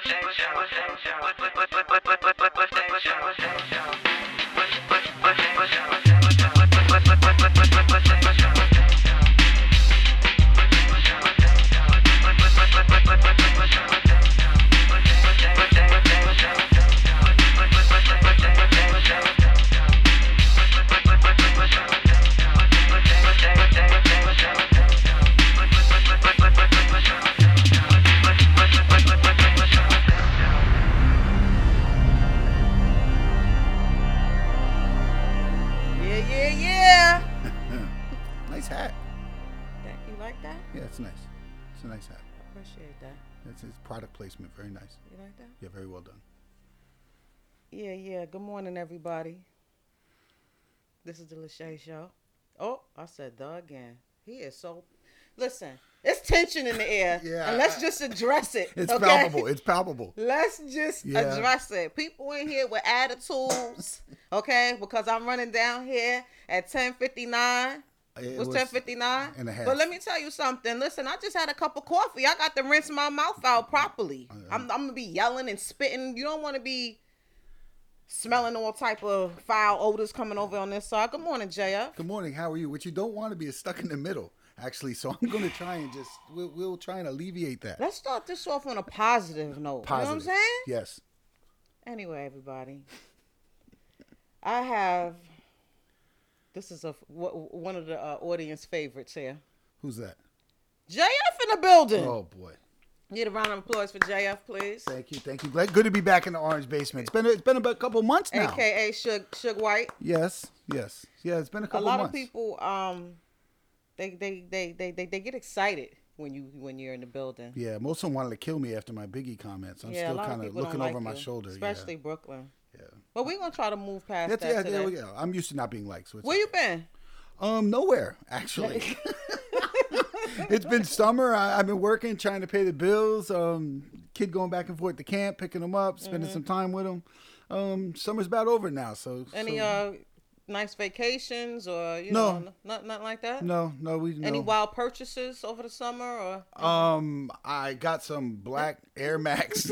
Nice hat. You like that? Yeah, it's nice. It's a nice hat. I appreciate that. It's product placement. Very nice. You like that? Yeah, very well done. Yeah. Good morning, everybody. This is the Lachey Show. Oh, I said the again. He is so... Listen, it's tension in the air. Yeah. And let's just address it. It's okay? palpable. It's palpable. Let's just address it. People in here with attitudes, okay? Because I'm running down here at 10:59. It was 10:59. And a half. But let me tell you something. Listen, I just had a cup of coffee. I got to rinse my mouth out properly. I'm going to be yelling and spitting. You don't want to be smelling all type of foul odors coming over on this side. Good morning, JF. Good morning. How are you? What you don't want to be is stuck in the middle, actually. So I'm going to try and we'll try and alleviate that. Let's start this off on a positive note. Positive. You know what I'm saying? Yes. Anyway, everybody. I have... This is one of the audience favorites here. Who's that? JF in the building. Oh, boy. Need a round of applause for JF, please. Thank you. Good to be back in the Orange Basement. It's been about a couple months now. AKA Suge White. Yes. Yeah, it's been a couple months. A lot of people, they get excited when you're in the building. Yeah, most of them wanted to kill me after my Biggie comments. I'm still kind of looking over my shoulder. Especially Brooklyn. Yeah. But we're going to try to move past that today. There we go. I'm used to not being liked. So Where you been? Nowhere, actually. It's been summer. I've been working, trying to pay the bills. Kid going back and forth to camp, picking him up, spending some time with him. Summer's about over now. So Any nice vacations or nothing like that? No. Any wild purchases over the summer or? I got some black Air Max.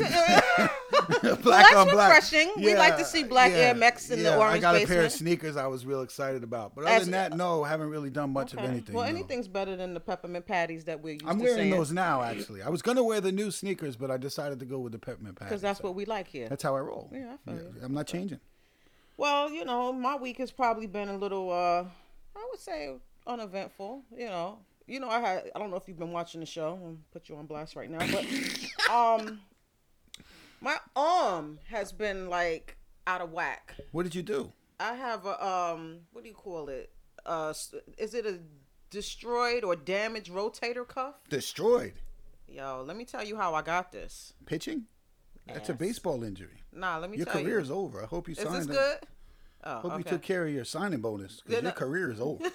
Black on black. Refreshing. Yeah, we like to see black Air Max in the Orange Basement. I got a pair of sneakers I was real excited about. But other than that, no, haven't really done much of anything. Well, anything's better than the peppermint patties that we're used to I'm wearing those now, actually. I was going to wear the new sneakers, but I decided to go with the peppermint patties. Because that's what we like here. That's how I roll. Yeah, I feel you. I'm not changing. Well, my week has probably been a little, I would say, uneventful. I don't know if you've been watching the show. I'll put you on blast right now, but my arm has been like out of whack. What did you do? I have a what do you call it? Is it a destroyed or damaged rotator cuff? Destroyed. Yo, let me tell you how I got this. Pitching? That's a baseball injury. Nah, let me tell you. Your career is over. I hope you signed. Is this good? Hope you took care of your signing bonus because your career is over.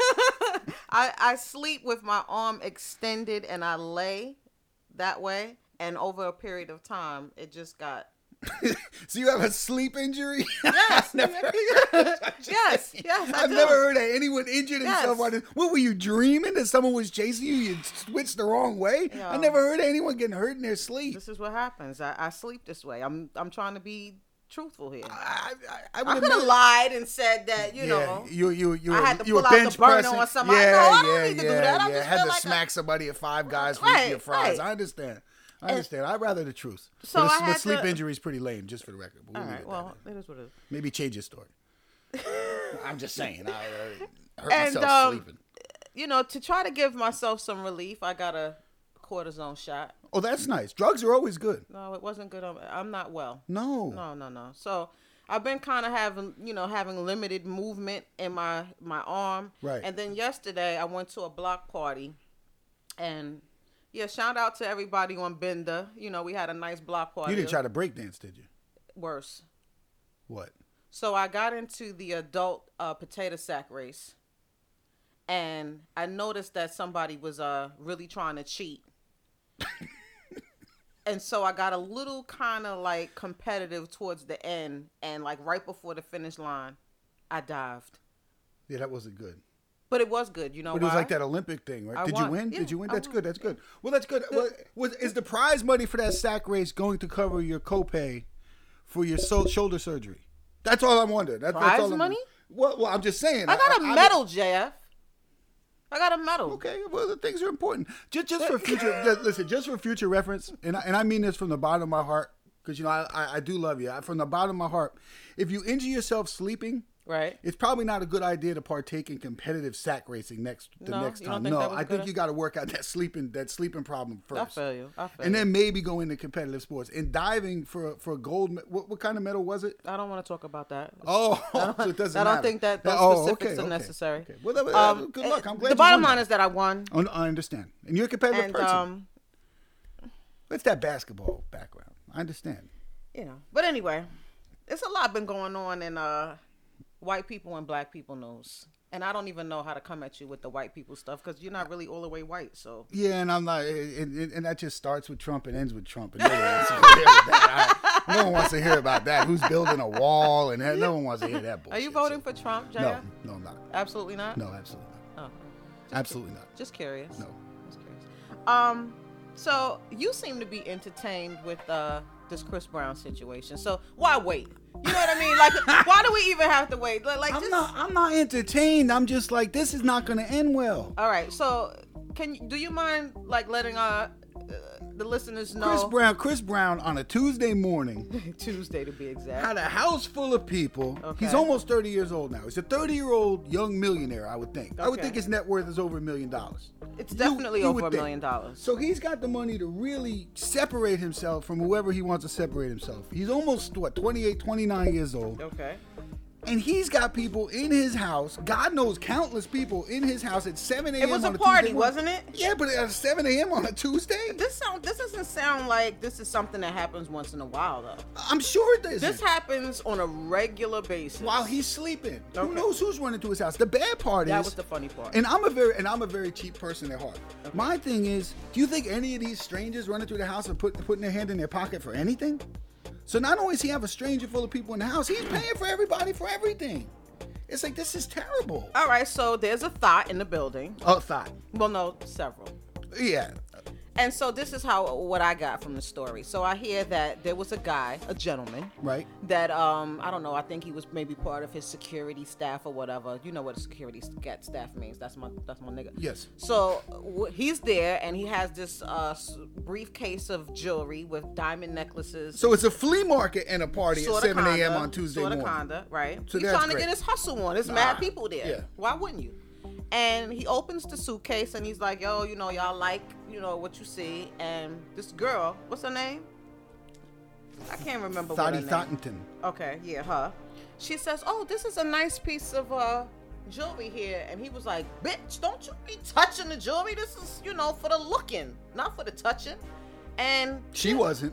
I sleep with my arm extended and I lay that way. And over a period of time, it just got... So you have a sleep injury? Yes. Yes. I've never heard of anyone injured himself. What were you dreaming that someone was chasing you? You switched the wrong way? I never heard of anyone getting hurt in their sleep. This is what happens. I sleep this way. I'm trying to be truthful here. I could have lied and said that, you know. I had to pull out the burner on somebody. No, I don't need to do that. I just had to like smack somebody at Five Guys for your fries. I understand. I'd rather the truth. So but sleep injury is pretty lame, just for the record. All right, well, it is what it is. Maybe change your story. I'm just saying. I hurt myself sleeping. To try to give myself some relief, I got a cortisone shot. Oh, that's nice. Drugs are always good. No, it wasn't good. I'm not well. No. No. So I've been kind of having limited movement in my arm. Right. And then yesterday I went to a block party and... Yeah, shout out to everybody on Bender. We had a nice block party. You didn't try to break dance, did you? Worse. What? So I got into the adult potato sack race. And I noticed that somebody was really trying to cheat. And so I got a little kind of like competitive towards the end. And like right before the finish line, I dived. Yeah, that wasn't good. But it was good, you know. But it was like that Olympic thing, right? Did you win? Yeah, Did you win? I That's won. good. That's good. Well, that's good. Is the prize money for that sack race going to cover your copay for your shoulder surgery? That's all I'm wondering. That's all money? Well, I'm just saying. I got a medal, JF. I got a medal. Okay, well, the things are important. Just for future, listen, just for future reference, and I mean this from the bottom of my heart, because I do love you. From the bottom of my heart, if you injure yourself sleeping, right, it's probably not a good idea to partake in competitive sack racing next time. No, I think you got to work out that sleeping problem first. I feel you. And then maybe go into competitive sports. And diving for a gold, what kind of medal was it? I don't want to talk about that. So it doesn't matter. I don't think that those specifics are necessary. Okay. Well, good luck. I'm glad the bottom line is that I won. I understand. And you're a competitive person. It's that basketball background. I understand. You know. But anyway, it's a lot been going on in white people and black people news. And I don't even know how to come at you with the white people stuff because you're not really all the way white. So yeah, and I'm not, and that just starts with Trump and ends with Trump. And no one wants to hear about that. Who's building a wall? And no one wants to hear that bullshit. Are you voting for Trump, Jaya? No, I'm not. Absolutely not. No, absolutely not. Oh, absolutely not. Just curious. No. Just curious. So you seem to be entertained with this Chris Brown situation. So why wait? You know what I mean? Like, why do we even have to wait? I'm not entertained. I'm just like, this is not going to end well. All right. So, do you mind like letting the listeners know? Chris Brown on a Tuesday morning. Tuesday to be exact. Had a house full of people. Okay. He's almost 30 years old now. He's a 30-year-old young millionaire, I would think. Okay. I would think his net worth is over $1 million. It's definitely over $1 million. So he's got the money to really separate himself from whoever he wants to separate himself. He's almost, 28, 29 years old. Okay. And he's got people in his house, God knows countless people in his house at 7 a.m. It was a party, wasn't it? Yeah, but at 7 a.m. on a Tuesday? This doesn't sound like this is something that happens once in a while, though. I'm sure it does. This happens on a regular basis. While he's sleeping. Okay. Who knows who's running to his house? The bad part is... That was the funny part. And I'm a very cheap person at heart. Okay. My thing is, do you think any of these strangers running through the house are putting their hand in their pocket for anything? So not only does he have a stranger full of people in the house, he's paying for everybody for everything. It's like, this is terrible. All right, so there's a thought in the building. A thought. Well, no, several. Yeah. And so this is what I got from the story. So I hear that there was a gentleman. Right. That, I don't know, I think he was maybe part of his security staff or whatever. You know what a security staff means. That's my nigga. Yes. So he's there and he has this briefcase of jewelry with diamond necklaces. So it's a flea market and a party at 7 a.m. on Tuesday morning. Right. So he's trying to get his hustle on. There's mad people there. Yeah. Why wouldn't you? And he opens the suitcase and he's like, yo, y'all like, what you see. And this girl, what's her name? I can't remember what her name. Thottington. Okay, yeah, her. She says, oh, this is a nice piece of jewelry here. And he was like, bitch, don't you be touching the jewelry. This is, for the looking, not for the touching. And she wasn't.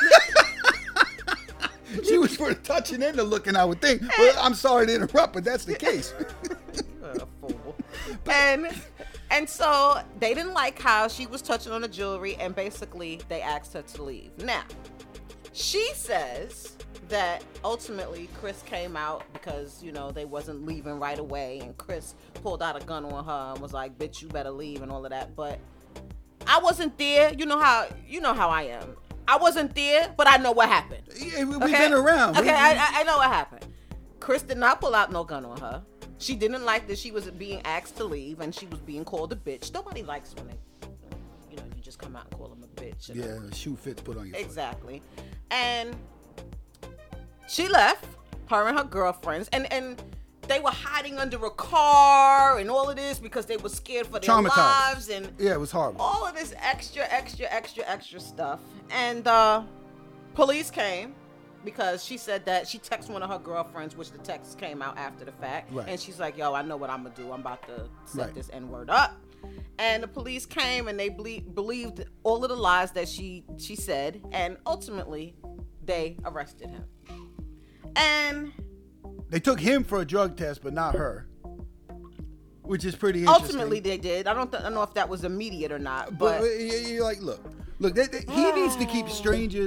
She was for the touching and the looking, I would think. Well, I'm sorry to interrupt, but that's the case. A fool. And so they didn't like how she was touching on the jewelry, and basically they asked her to leave. Now, she says that ultimately Chris came out because, they wasn't leaving right away, and Chris pulled out a gun on her and was like, bitch, you better leave and all of that. But I wasn't there. You know how I am. I wasn't there, but I know what happened. Yeah, we've been around. Okay, I know what happened. Chris did not pull out no gun on her. She didn't like that she was being asked to leave and she was being called a bitch. Nobody likes when you just come out and call them a bitch. Yeah, shoe fits put on your foot. Exactly. And she left, her and her girlfriends, and they were hiding under a car and all of this because they were scared for their lives. And yeah, it was horrible. All of this extra stuff. And police came because she said that she texted one of her girlfriends, which the text came out after the fact. Right. And she's like, yo, I know what I'm going to do. I'm about to set this N-word up. And the police came and they believed all of the lies that she said. And ultimately, they arrested him. And they took him for a drug test, but not her, which is pretty interesting. Ultimately, they did. I don't know if that was immediate or not. But you're like, look, he needs to keep strangers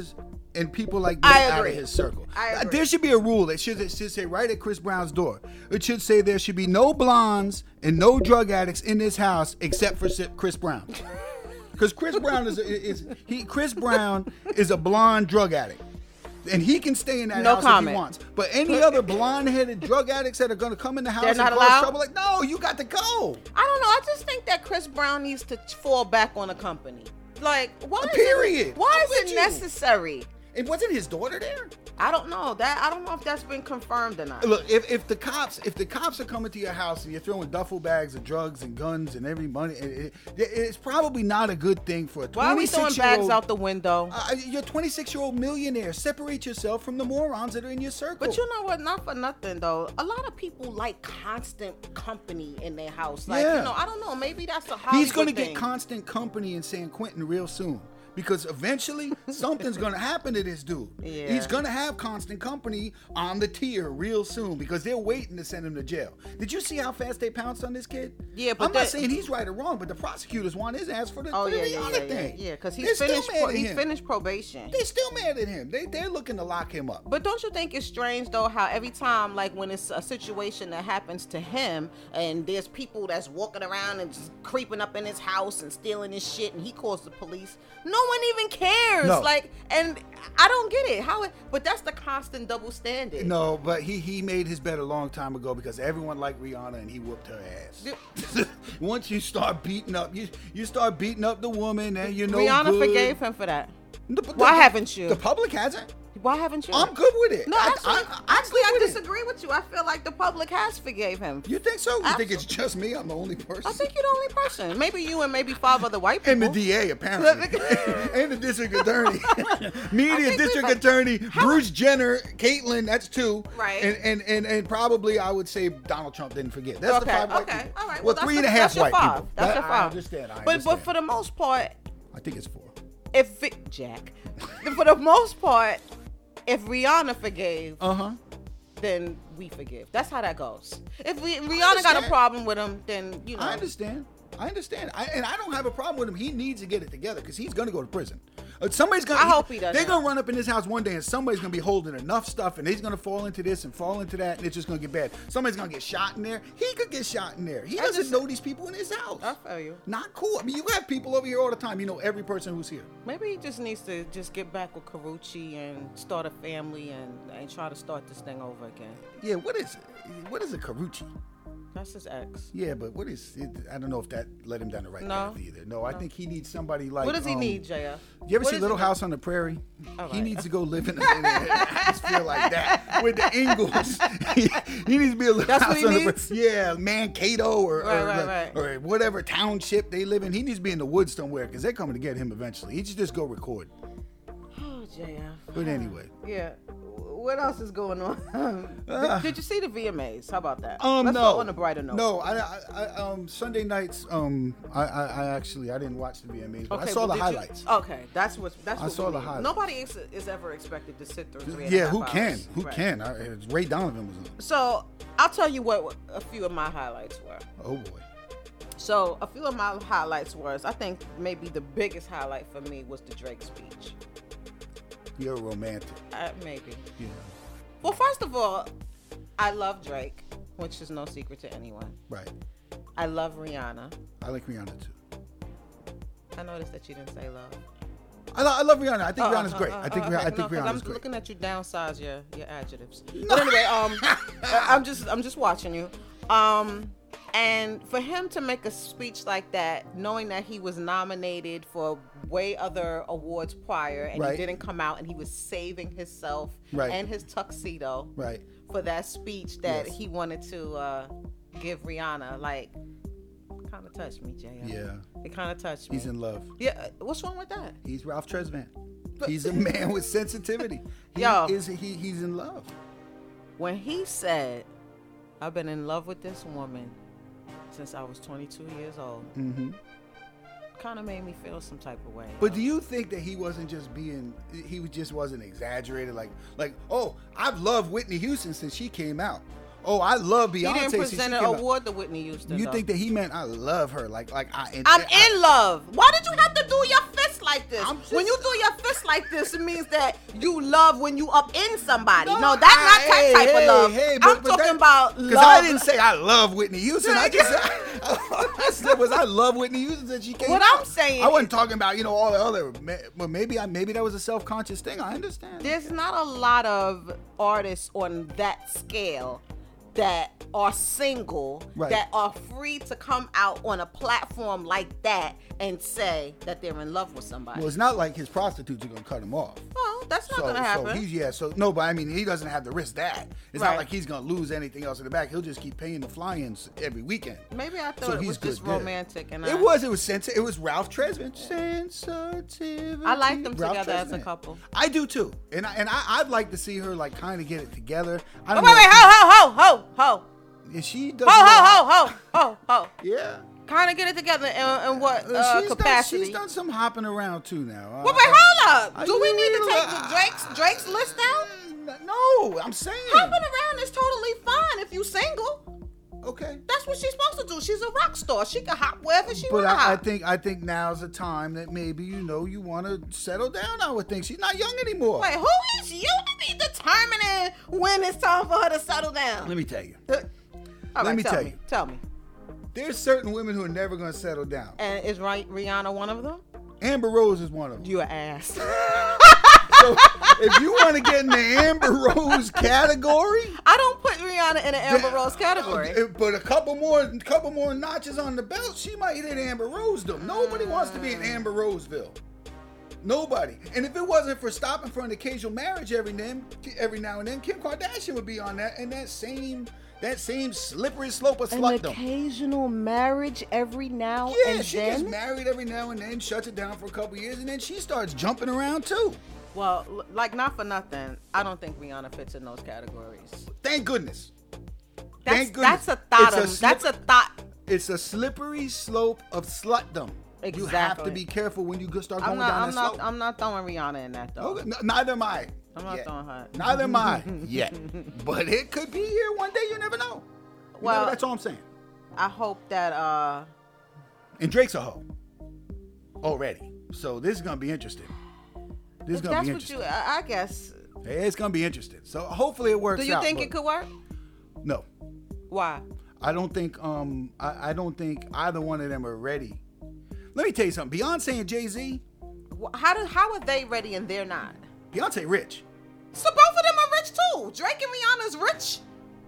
and people like I this out of agree. his circle. I agree. There should be a rule that should say right at Chris Brown's door. It should say there should be no blondes and no drug addicts in this house except for Chris Brown. Because Chris Brown Chris Brown is a blonde drug addict. And he can stay in that house if he wants. But any other blonde-headed drug addicts that are going to come in the house and not cause allowed? trouble, like, no, you got to go. I don't know. I just think that Chris Brown needs to fall back on the company. Like, why? Period. Why I'm is with it you. necessary? It wasn't his daughter there. I don't know that. I don't know if that's been confirmed or not. Look, if the cops are coming to your house and you're throwing duffel bags of drugs and guns and every money, it's probably not a good thing for a 26-year-old. Why are we throwing bags out the window? You're a 26-year-old millionaire. Separate yourself from the morons that are in your circle. But you know what? Not for nothing though. A lot of people like constant company in their house. Like, Yeah. you know, I don't know. Maybe that's a Hollywood He's going to thing. get constant company in San Quentin real soon. Because eventually something's going to happen to this dude. Yeah. He's going to have constant company on the tier real soon because they're waiting to send him to jail. Did you see how fast they pounced on this kid? Yeah, but I'm not saying he's right or wrong, but the prosecutors want his ass for the Rihanna thing. Yeah, because They're he's still finished. mad at He's him. finished probation. They're still mad at him. They're looking to lock him up. But don't you think it's strange though how every time, like when it's a situation that happens to him and there's people that's walking around and just creeping up in his house and stealing his shit and he calls the police, no one even cares. No. Like, and I don't get it. But that's the constant double standard. No, but he made his bet a long time ago because everyone liked Rihanna and he whooped her ass. Once you start beating up, you start beating up the woman and you know Rihanna good. forgave him for that. Why Why haven't you? The public hasn't. Why haven't you? I'm good with it. No, actually, I'm good I with it. disagree with you. I feel like the public has forgave him. You think so? You think it's just me? I'm the only person? I think you're the only person. Maybe you and maybe 5 other white people. And the DA, apparently. And the district attorney. Me, the district attorney, Bruce Jenner, Caitlyn, that's 2. Right. And probably I would say Donald Trump didn't forget. That's the 5 white people. All right. Well, 3.5 white people. That's your 5. I understand. But for the most part, I think it's 4. For the most part, if Rihanna forgave, then we forgive. That's how that goes. If Rihanna got a problem with him, then, you know. I understand. And I don't have a problem with him. He needs to get it together because he's going to go to prison. Somebody's going. I hope he doesn't. They're going to run up in his house one day and somebody's going to be holding enough stuff and he's going to fall into this and fall into that and it's just going to get bad. Somebody's going to get shot in there. He could get shot in there. He doesn't know these people in his house. I feel you. Not cool. I mean, you have people over here all the time. You know every person who's here. Maybe he just needs to just get back with Karrueche and start a family and try to start this thing over again. Yeah, what is it? What is a Karrueche? That's his ex. Yeah, but what is it? I don't know if that led him down the right path either. No, I think he needs somebody like. What does he need, JF? You ever see Little House on the Prairie? All He right. needs to go live in an atmosphere like that with the Ingalls. He needs to be a Little That's House what he on the needs? Prairie. Yeah, Mankato Right. or whatever township they live in. He needs to be in the woods somewhere because they're coming to get him eventually. He should just go record. Oh, JF. But anyway. Yeah. What else is going on? Did you see the VMAs? How about that? Let's No. go on a brighter note. No, I Sunday nights. I didn't watch the VMAs, but I saw but the did you- highlights. Okay, that's what I saw we the need. highlights. Nobody is ever expected to sit through 3.5 Yeah, who hours. can? Who Right. can? Ray Donovan was on. So I'll tell you what a few of my highlights were. Oh boy. So a few of my highlights was, I think maybe the biggest highlight for me was the Drake speech. You're romantic. Maybe. Yeah. Well, first of all, I love Drake, which is no secret to anyone. Right. I love Rihanna. I like Rihanna too. I noticed that you didn't say love. I love Rihanna. I think Rihanna's great. I think Rihanna's I'm great. looking at you downsize your adjectives. But anyway, I'm just watching you. And for him to make a speech like that, knowing that he was nominated for way other awards prior, and Right. he didn't come out, and he was saving himself Right. and his tuxedo Right. for that speech that Yes. he wanted to give Rihanna, like, kind of touched me, Jay. Yeah. It kind of touched me. He's in love. Yeah, what's wrong with that? He's Ralph Tresvant. He's a man with sensitivity. He's in love. When he said, "I've been in love with this woman since I was 22 years old," kind of made me feel some type of way. But do you think that he wasn't just just wasn't exaggerated? Like, oh, I've loved Whitney Houston since she came out. Oh, I love Beyonce He didn't since she present came an out. award to Whitney Houston. You though. think that he meant I love her? I'm I'm in love. Why did you have to do your fist like this. I'm just- When you do your fist like this, it means that you love when you up in somebody. No, that's not that type of love. I'm talking about love. Because I didn't say I love Whitney Houston. I just said, I said was I love Whitney Houston that she came What out. I'm saying I wasn't talking about, all the other, well, maybe that was a self-conscious thing. I understand. There's not a lot of artists on that scale that are single, Right. that are free to come out on a platform like that and say that they're in love with somebody. Well, it's not like his prostitutes are going to cut him off. Well, that's not going to happen. No, but I mean, he doesn't have to risk that. It's Right. not like he's going to lose anything else in the back. He'll just keep paying the fly-ins every weekend. Maybe I So thought it he's was just good there. romantic. And It was Ralph Tresvant. Sensitivity. I like them Ralph together as a Tresvant. couple. I do too, and I'd like to see her like kind of get it together. I Oh, don't wait, know if ho. if she does. Ho. Yeah. Kind of get it together in what She's capacity? She's done some hopping around too now. Wait, hold up. I Do we need to really- take Drake's list out? No, I'm saying. Hopping around is totally fine if you single. Okay. That's what she's supposed to do. She's a rock star. She can hop wherever she But want to hop. I think now's the time that maybe you want to settle down. I would think she's not young anymore. Wait, who is you to be determining when it's time for her to settle down? Let me tell you. All let me tell tell me. you. Tell me. There's certain women who are never going to settle down. And is Rihanna one of them? Amber Rose is one of them. You an ass. So if you want to get in the Amber Rose category, I don't put Rihanna in the Amber Rose category. But a couple more notches on the belt, she might hit Amber Rosedom. Nobody wants to be in Amber Roseville. Nobody. And if it wasn't for stopping for an occasional marriage every now and then, Kim Kardashian would be on that and that same slippery slope of An slutdom. occasional marriage every now Yeah, and she then. gets married every now and then, shuts it down for a couple years, and then she starts jumping around too. Well, like not for nothing, I don't think Rihanna fits in those categories. Thank goodness. That's goodness. a thought. It's a thought. It's a slippery slope of slutdom. You have to Exactly. be careful when you start going down that slope. I'm not throwing Rihanna in that though. Okay, neither am I. I'm not yet. throwing her. Neither am I yet. But it could be here one day. You never know. Well, that's all I'm saying. I hope that And Drake's a hoe already. So this is gonna be interesting. This is if gonna that's be what interesting. you, I guess. Hey, it's gonna be interesting. So hopefully it works out. Do you think but it could work? No, Why? I don't think. I don't think either one of them are ready. Let me tell you something. Beyonce and Jay-Z. How are they ready and they're not? Beyonce rich. So both of them are rich too. Drake and Rihanna's rich.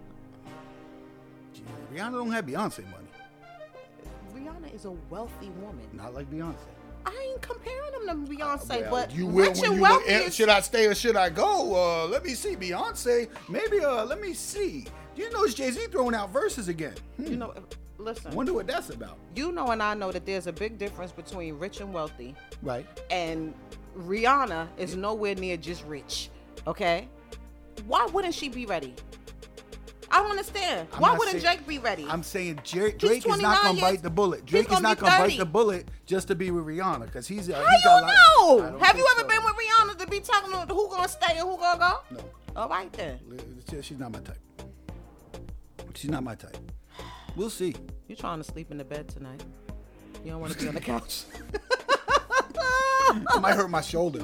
Rihanna don't have Beyonce money. Rihanna is a wealthy woman. Not like Beyonce. I ain't comparing them to Beyonce, Well, but you will rich when and you wealthy look, is... should I stay or should I go? Let me see. Beyonce. Maybe. Let me see. Do you notice Jay-Z throwing out verses again? You know, listen. Wonder what that's about. You know, and I know that there's a big difference between rich and wealthy, Right. and Rihanna is nowhere near just rich. Okay, why wouldn't she be ready? I don't understand. I'm Why not wouldn't saying- Drake be ready? I'm saying Drake is 29 not gonna years. bite the bullet. He's Drake is gonna not be gonna 30. bite the bullet just to be with Rihanna because he's. How he's you got know? I don't Have you think ever so. been with Rihanna to be talking about who gonna stay and who gonna go? No. All right then. She's not my type. She's not my type. We'll see. You trying to sleep in the bed tonight? You don't want to be on the couch. I might hurt my shoulder.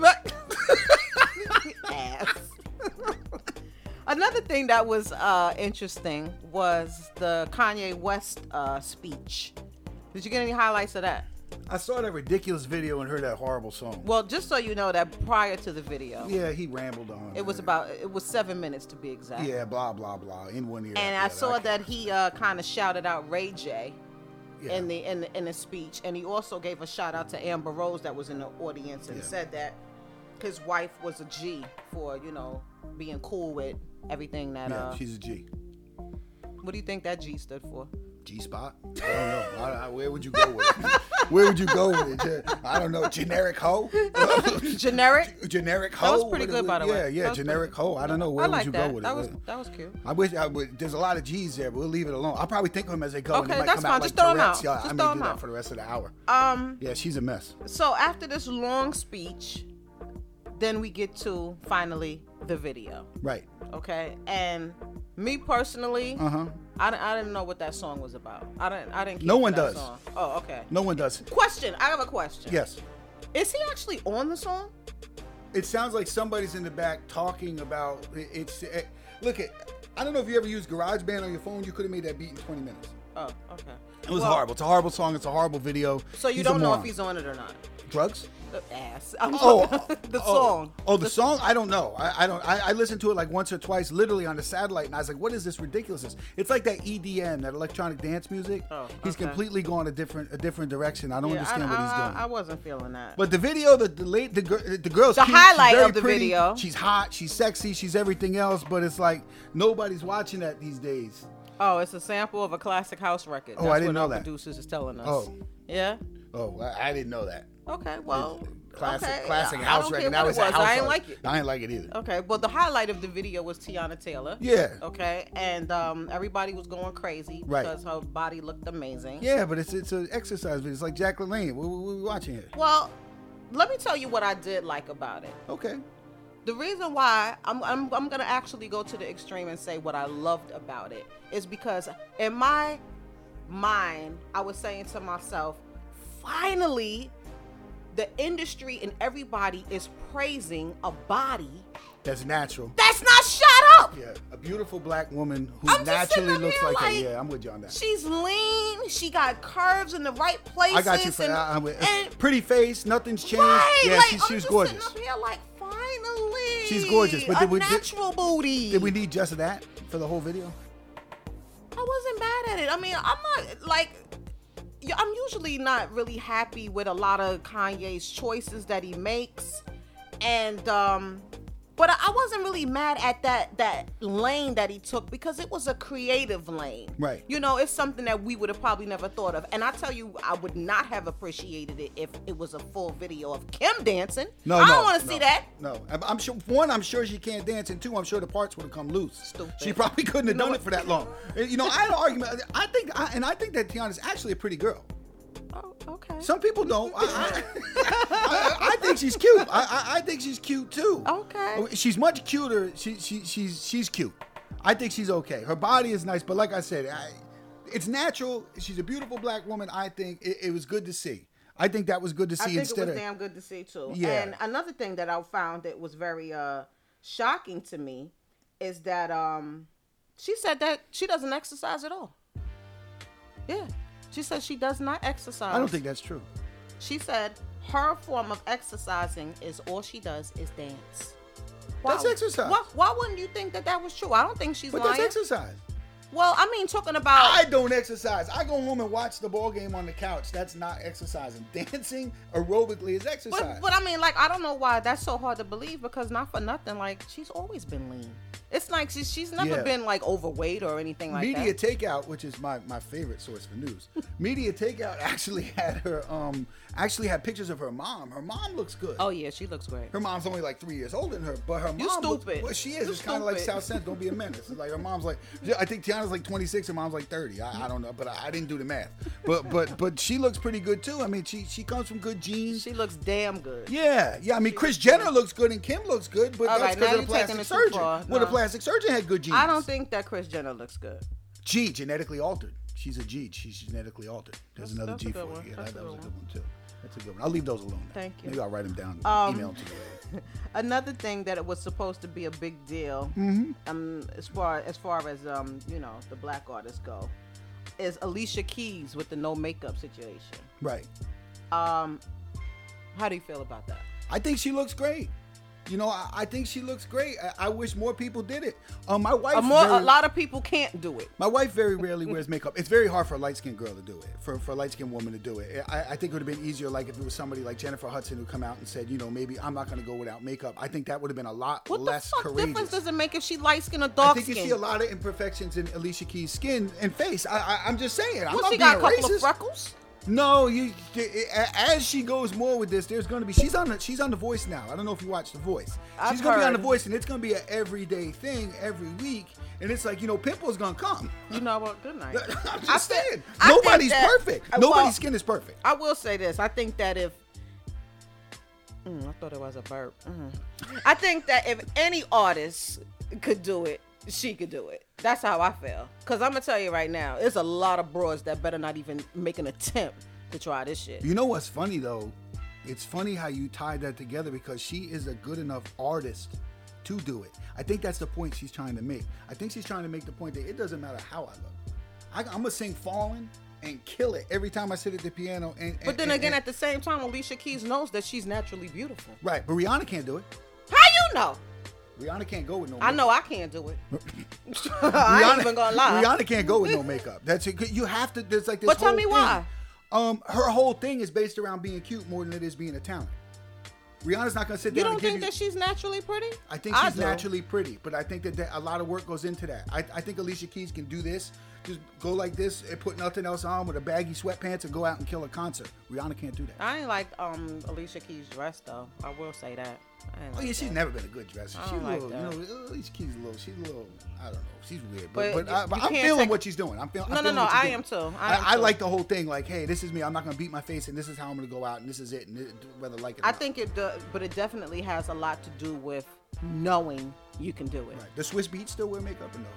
Ass. Another thing that was interesting was the Kanye West speech. Did you get any highlights of that? I saw that ridiculous video and heard that horrible song. Well, just so you know that prior to the video, Yeah, he rambled on. it was 7 minutes to be exact. Yeah, blah blah blah. In one ear. And out I the saw other. that he kind of shouted out Ray J Yeah. in the speech, and he also gave a shout out to Amber Rose that was in the audience and Yeah. said that his wife was a G for being cool with everything that. Yeah, she's a G. What do you think that G stood for? G spot? I don't know. Where would you go with it? Where would you go with it? I don't know. Generic hoe? Generic. Generic hoe? That was pretty good, by the way. Yeah, That was generic pretty- hoe. I don't know. Where I would like you that. go with it? That was cute. I wish there's a lot of G's there, but we'll leave it alone. I'll probably think of them as they go. And Okay, they might that's come fine. out Just like throw 'em Tourette's. out. Yeah, Just I throw may 'em do that out. for the rest of the hour. Yeah, she's a mess. So after this long speech, then we get to finally the video. Right. Okay, and me personally, I didn't know what that song was about. I didn't. No care one for that does. song. Oh, okay. No one does. Question. I have a question. Yes. Is he actually on the song? It sounds like somebody's in the back talking about look at. I don't know if you ever used GarageBand on your phone. You could have made that beat in 20 minutes. Oh, okay. It was horrible. It's a horrible song. It's a horrible video. So you don't know if he's on it or not? Drugs? Ass. The song. The song? I don't know. I listened to it like once or twice, literally on the satellite, and I was like, "What is this ridiculousness?" It's like that EDM, that electronic dance music. Oh, He's completely gone a different direction. I don't understand what he's doing. I wasn't feeling that. But the video, the girl's the cute, highlight she's very of the pretty, video. She's hot. She's sexy. She's everything else. But it's like nobody's watching that these days. Oh, it's a sample of a classic house record. I didn't know what that. our producers is telling us. Oh. Yeah? Oh, I didn't know that. Okay, well. Classic I house don't record. care Now what it's it a was. house I ain't record. like it. I ain't like it either. Okay, well, the highlight of the video was Tiana Taylor. Yeah. Okay, and everybody was going crazy because her body looked amazing. Yeah, but it's an exercise video. It's like Jack LaLanne. What we watching here? Well, let me tell you what I did like about it. Okay. The reason why I'm gonna actually go to the extreme and say what I loved about it is because in my mind I was saying to myself, finally, the industry and everybody is praising a body that's natural. That's not shut up. Yeah, a beautiful black woman who I'm just naturally sitting looks there like like, yeah, I'm with you on that. She's lean. She got curves in the right places. I got you for that. And pretty face, nothing's changed. right, Yeah, like, she was I'm gorgeous. just sitting up here like, finally, She's gorgeous. But a natural booty. Did we need just that for the whole video? I wasn't bad at it. I mean, I'm not like. I'm usually not really happy with a lot of Kanye's choices that he makes, and but I wasn't really mad at that lane that he took because it was a creative lane. Right. You know, it's something that we would have probably never thought of. And I tell you, I would not have appreciated it if it was a full video of Kim dancing. I don't want to see that. No, I'm sure. One, I'm sure she can't dance, and two, I'm sure the parts would have come loose. Stupid. She probably couldn't have done it for that long. You know, I had an argument. I think that Tiana's actually a pretty girl. Oh, okay. Some people don't. I think she's cute. I think she's cute too. Okay. She's much cuter. She's cute. I think she's okay. Her body is nice, but like I said, it's natural. She's a beautiful black woman. I think it was good to see. I think that was good to see. I think it was damn good to see too. Yeah. And another thing that I found that was very shocking to me is that she said that she doesn't exercise at all. Yeah. She said she does not exercise. I don't think that's true. She said her form of exercising is all she does is dance. That's exercise. Why wouldn't you think that was true? I don't think she's lying. But that's exercise. Well, I mean, talking about... I don't exercise. I go home and watch the ball game on the couch. That's not exercising. Dancing aerobically is exercise. But I mean, like, I don't know why that's so hard to believe because not for nothing, like, she's always been lean. It's like she's never been, like, overweight or anything like Media that. Takeout, which is my favorite source for news. Media Takeout actually had her, had pictures of her mom. Her mom looks good. Oh, yeah, she looks great. Her mom's only like 3 years older than her, but her mom You stupid. Well, she is. You It's kind of like stupid. South Central. Don't be a menace. It's like her mom's like, I think Tiana's like 26, her mom's like 30. I don't know, but I didn't do the math. But she looks pretty good too. I mean, she comes from good genes. She looks damn good. Yeah. I mean, Kris Jenner looks good and Kim looks good, but All that's right, because now of the you're taking plastic it too surgeon. far. Well, the No. plastic surgeon had good genes. I don't think that Kris Jenner looks good. G, genetically altered. She's a G. She's genetically altered. There's another that's a G good for one. you. Yeah, That's that a was a good good one too. That's a good one. I'll leave those alone. Thank you. Maybe I'll write them down. Email them to you. Another thing that it was supposed to be a big deal, as far as you know, the black artists go, is Alicia Keys with the no makeup situation. Right. How do you feel about that? I think she looks great. You know, I think she looks great. I wish more people did it. My wife. A lot of people can't do it. My wife very rarely wears makeup. It's very hard for a light-skinned girl to do it. For a light-skinned woman to do it. I think it would have been easier, like if it was somebody like Jennifer Hudson who come out and said, you know, maybe I'm not going to go without makeup. I think that would have been a lot less What the fuck courageous. difference does it make if she light skin or I dark think skin? you see a lot of imperfections in Alicia Keys' skin and face. I'm just saying. I'm What, not she being got a couple racist. of freckles? No, as she goes more with this, there's going to be she's on The Voice now. I don't know if you watch The Voice. She's going to be on The Voice, and it's going to be an everyday thing every week. And it's like, you know, pimples going to come. You know what? Good night. I'm just saying. I think Nobody's that- perfect. well, Nobody's skin is perfect. I will say this. I think that if I thought it was a burp. I think that if any artist could do it, she could do it. That's how I feel. Because I'm going to tell you right now, there's a lot of broads that better not even make an attempt to try this shit. You know what's funny, though? it's funny how you tied that together because she is a good enough artist to do it. I think that's the point she's trying to make. I think she's trying to make the point that it doesn't matter how I look. I'm going to sing Fallen and kill it every time I sit at the piano. But then again, at the same time, Alicia Keys knows that she's naturally beautiful. Right, but Rihanna can't do it. How you know? Rihanna can't go with no makeup. I know I can't do it. I ain't even gonna lie. Rihanna can't go with no makeup. That's it. You have to. There's like this. But tell whole me thing. why. Her whole thing is based around being cute more than it is being a talent. Rihanna's not gonna sit down. You don't and give think that she's naturally pretty? I think she's naturally pretty, but I think that a lot of work goes into that. I think Alicia Keys can do this. Just go like this and put nothing else on with a baggy sweatpants and go out and kill a concert. Rihanna can't do that. I ain't like Alicia Keys' dress though. I will say that. Oh yeah, she's never been a good dresser. She's a little, that. Alicia Keys she's a little, I don't know. She's weird, but I'm feeling what she's doing. I'm feeling. No, I am too. I like the whole thing. Like, hey, this is me. I'm not gonna beat my face, and this is how I'm gonna go out, and this is it, and whether like it. Or I not. think it does, but it definitely has a lot to do with knowing you can do it. Right. Does Swiss Beats still wear makeup or no?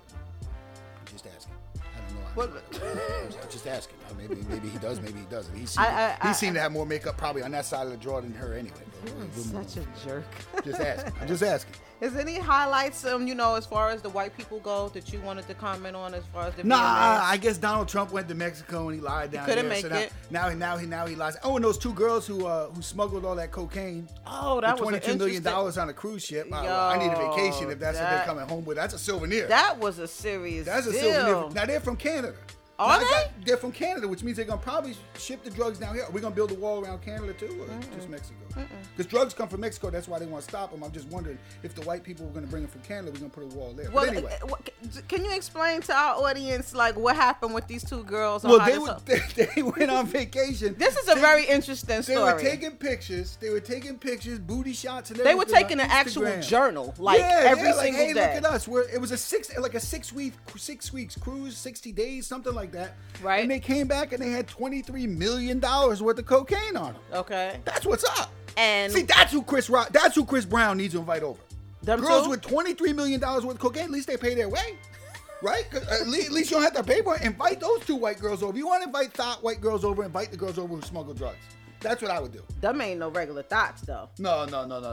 I'm just asking. I don't know. I'm just asking. Maybe he does. Maybe he doesn't. He seemed to have more makeup probably on that side of the drawer than her anyway. You're such a jerk. Just asking. I'm just asking. Is any highlights, as far as the white people go, that you wanted to comment on as far as the Nah, VMAs? I guess Donald Trump went to Mexico and he lied down there. Couldn't make it. Now he lies. Oh, and those two girls who smuggled all that cocaine. Oh, that was $22 million on a cruise ship. I need a vacation if that's what they're coming home with. That's a souvenir. That was a serious That's a deal. souvenir. Now they're from Canada. Are they? They're from Canada, which means they're going to probably ship the drugs down here. Are we going to build a wall around Canada too, or just Mexico? Because drugs come from Mexico, that's why they want to stop them. I'm just wondering if the white people were going to bring them from Canada, we're going to put a wall there. Well, but anyway. Can you explain to our audience, like, what happened with these two girls? Well, they went on vacation. This is a very interesting story. They were taking pictures, booty shots, and everything. They were taking an actual journal, like, every single hey, day. look at us. It was a 6 weeks cruise, 60 days, something like that. Right. And they came back and they had $23 million worth of cocaine on them. Okay. That's what's up. And see, that's who Chris Brown needs to invite over. Girls with $23 million worth of cocaine, at least they pay their way. Right? At least you don't have to pay for it. Invite those two white girls over. If you want to invite thought white girls over, invite the girls over who smuggle drugs. That's what I would do. Them ain't no regular thoughts, though. No.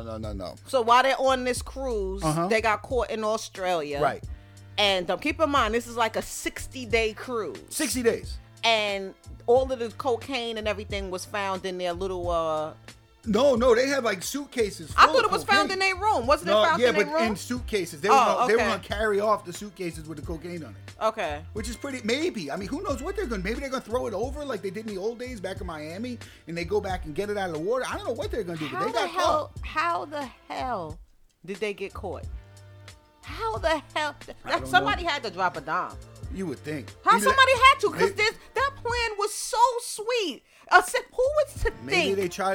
So while they're on this cruise, they got caught in Australia. Right. And keep in mind, this is like a 60-day cruise. 60 days. And all of the cocaine and everything was found in their little... No, they had like suitcases. I thought it was found in their room. Wasn't it found in their room? Yeah, but in suitcases. They were going to carry off the suitcases with the cocaine on it. Okay. Which is maybe. I mean, who knows what they're going to, maybe they're going to throw it over like they did in the old days back in Miami and they go back and get it out of the water. I don't know what they're going to do, but they got caught. How the hell did they get caught? How the hell? Somebody had to drop a dime. You would think. Somebody had to, because that plan was so sweet. Who was to think? Maybe they tried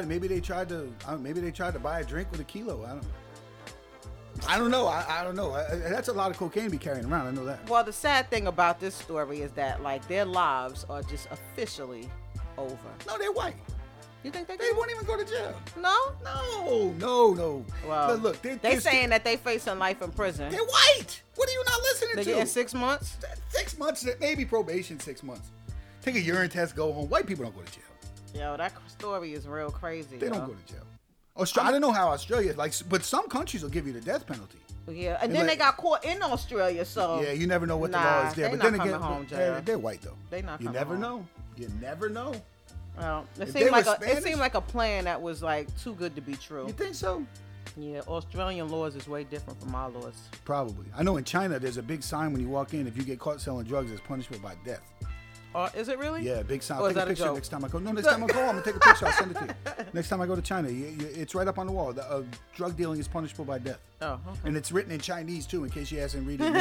to buy a drink with a kilo. I don't know. I don't know. That's a lot of cocaine to be carrying around. I know that. Well, the sad thing about this story is that like their lives are just officially over. No, they're white. You think they won't even go to jail? No. Well, look, they're saying that they facing life in prison. They're white. What are you not listening to? They're getting 6 months. 6 months, maybe probation. 6 months. Take a urine test, go home. White people don't go to jail. Yo, that story is real crazy. They don't go to jail. I don't know how Australia is but some countries will give you the death penalty. Yeah, and then they got caught in Australia, so yeah, you never know what the law is there. But then again, home, they're white though. They not. You never know. You never know. Well, it seemed like a plan that was like too good to be true. You think so? Yeah, Australian laws is way different from our laws. Probably. I know in China there's a big sign when you walk in. If you get caught selling drugs, it's punishable by death. Is it really? Yeah, big sign. Or I'll take a picture next time I go. No, next time I go, I'm gonna take a picture. I'll send it to you. Next time I go to China, it's right up on the wall. Drug dealing is punishable by death. Oh, okay. And it's written in Chinese too, in case you hasn't read it.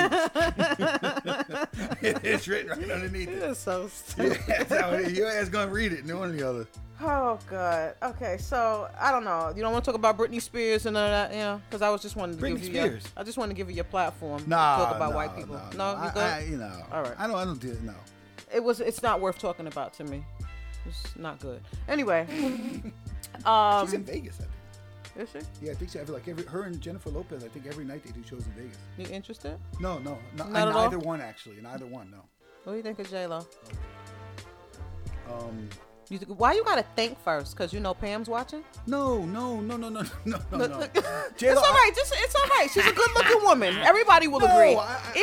It's written right underneath it. You're so stupid. Yeah, that's how it is. Your ass gonna read it, no one or the other. Oh God. Okay, so I don't know. You don't want to talk about Britney Spears and none of that, because I was just wanting to I just wanted to give you your platform to talk about white people. No, you good? All right. I don't do it. No. It's not worth talking about to me. It's not good. Anyway. She's in Vegas, I think. Is she? Yeah, I think so. I feel like her and Jennifer Lopez, I think every night they do shows in Vegas. You interested? No. Neither one, actually. Neither one, no. What do you think of J-Lo? Why you gotta think first? Because you know Pam's watching? No. It's all right. It's all right. She's a good-looking woman. Everybody will agree.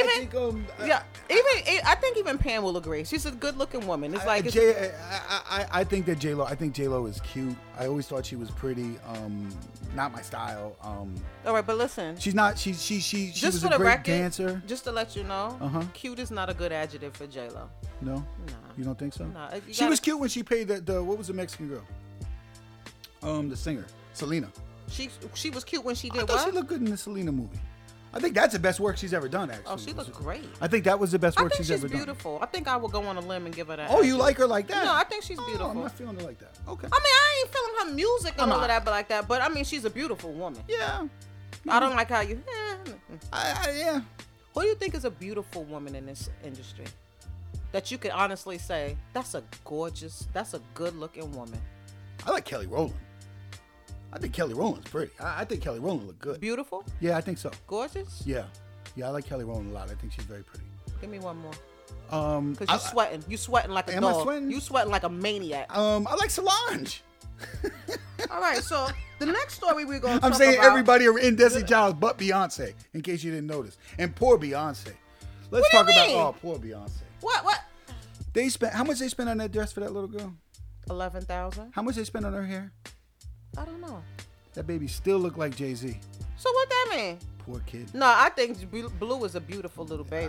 I think even Pam will agree. She's a good-looking woman. It's like I think that J-Lo. I think J-Lo is cute. I always thought she was pretty. Not my style. All right, but listen. She's not. She was a great dancer. Just to let you know, cute is not a good adjective for J-Lo. No? Nah. You don't think so? Nah. She was cute when she played the what was the Mexican girl? The singer, Selena. She was cute when she did I thought what? she looked good in the Selena movie. I think that's the best work she's ever done, actually. Oh, she looked great. I think that was the best work she's ever done. I think she's beautiful. I think I would go on a limb and give her that. Oh, you like her like that? No, I think she's beautiful. I'm not feeling her like that. Okay. I mean, I ain't feeling her music and all of that, but like that. But I mean, she's a beautiful woman. Yeah. I don't like how you. Yeah. Who do you think is a beautiful woman in this industry? That you could honestly say, that's a good-looking woman. I like Kelly Rowland. I think Kelly Rowland's pretty. I think Kelly Rowland look good. Beautiful? Yeah, I think so. Gorgeous? Yeah, I like Kelly Rowland a lot. I think she's very pretty. Give me one more. Because you're sweating. You sweating like a dog. Am I sweating? You sweating like a maniac. I like Solange. All right, so the next story we're going to I'm talk saying about, everybody are in Destiny Childs but Beyonce, in case you didn't notice. And poor Beyonce. Let's talk about poor Beyonce. What? They spent how much they spent on that dress for that little girl? $11,000. How much they spent on her hair? I don't know. That baby still look like Jay-Z. So what that mean? Poor kid. No, I think Blue is a beautiful little baby.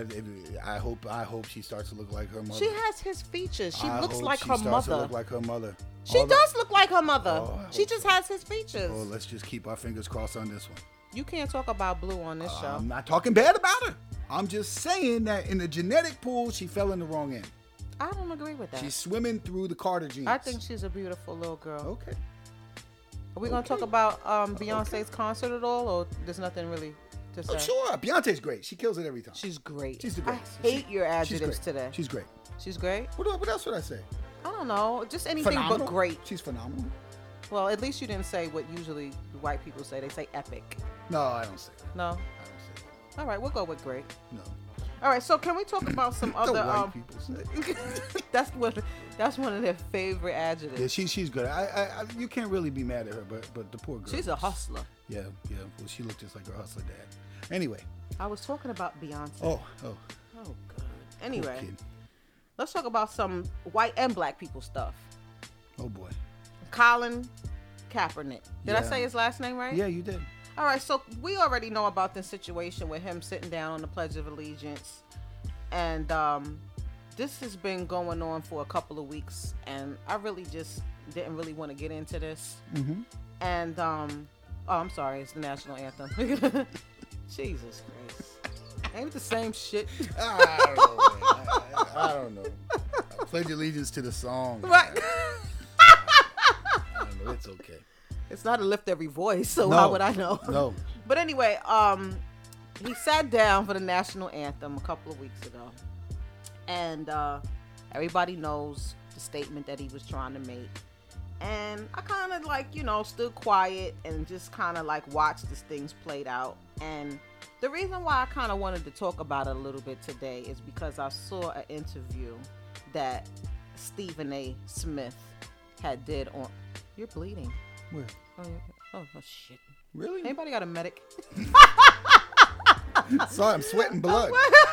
I hope she starts to look like her mother. She has his features. She looks like her mother. She starts to look like her mother. She does look like her mother. She just has his features. Oh, let's just keep our fingers crossed on this one. You can't talk about Blue on this show. I'm not talking bad about her. I'm just saying that in the genetic pool, she fell in the wrong end. I don't agree with that. She's swimming through the Carter genes. I think she's a beautiful little girl. Okay. Are we going to talk about Beyonce's concert at all, or there's nothing really to say? Oh, sure. Beyonce's great. She kills it every time. She's great. She's the greatest. I hate your adjectives today. She's great. She's great? What else would I say? I don't know. Just anything phenomenal. but great. She's phenomenal. Well, at least you didn't say what usually white people say. They say epic. No, I don't say that. No? I don't say that. All right, we'll go with great. No. All right, so can we talk about some other? The white people say. That's one of their favorite adjectives. Yeah, she's good. I you can't really be mad at her, but the poor girl. She's a hustler. Yeah. Well, she looked just like her hustler dad. Anyway. I was talking about Beyonce. Oh. God. Anyway, let's talk about some white and black people stuff. Oh boy. Colin Kaepernick. Did I say his last name right? Yeah, you did. All right, so we already know about this situation with him sitting down on the Pledge of Allegiance. And this has been going on for a couple of weeks. And I really just didn't really want to get into this. Mm-hmm. And, I'm sorry, it's the national anthem. Jesus Christ. Ain't it the same shit? I don't know, man. I don't know. I pledge allegiance to the song. Right. I don't know. It's okay. It's not a lift every voice, so how would I know? No. But anyway, he sat down for the national anthem a couple of weeks ago. And everybody knows the statement that he was trying to make. And I kind of stood quiet and just kind of watched as things played out. And the reason why I kind of wanted to talk about it a little bit today is because I saw an interview that Stephen A. Smith had did on... You're bleeding. Where? Oh shit. Really? Anybody got a medic? Sorry, I'm sweating blood.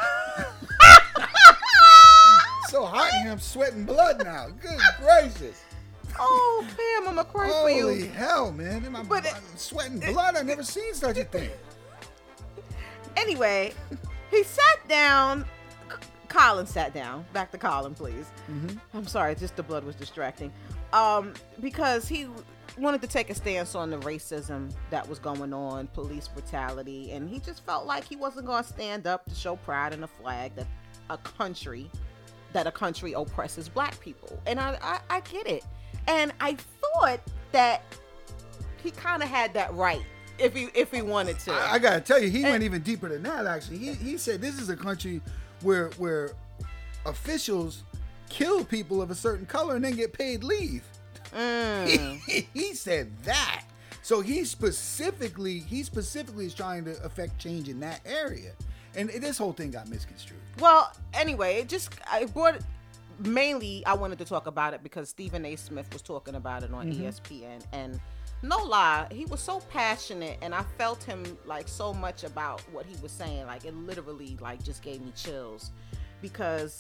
So hot in here, I'm sweating blood now. Good gracious. Oh, Pam, I'm gonna cry for you. Holy hell, man. I'm sweating blood. I've never seen such a thing. Anyway, he sat down. Colin sat down. Back to Colin, please. Mm-hmm. I'm sorry, just the blood was distracting. Because he wanted to take a stance on the racism that was going on, police brutality, and he just felt like he wasn't going to stand up to show pride in a flag that a country oppresses black people. And I get it. And I thought that he kind of had that right if he wanted to. I gotta tell you, he went even deeper than that. Actually, he said this is a country where officials kill people of a certain color and then get paid leave. He said that. So he specifically is trying to affect change in that area, and this whole thing got misconstrued. Well, anyway, I brought mainly I wanted to talk about it because Stephen A. Smith was talking about it on ESPN, and no lie, he was so passionate, and I felt him like so much about what he was saying. Like, it literally like just gave me chills because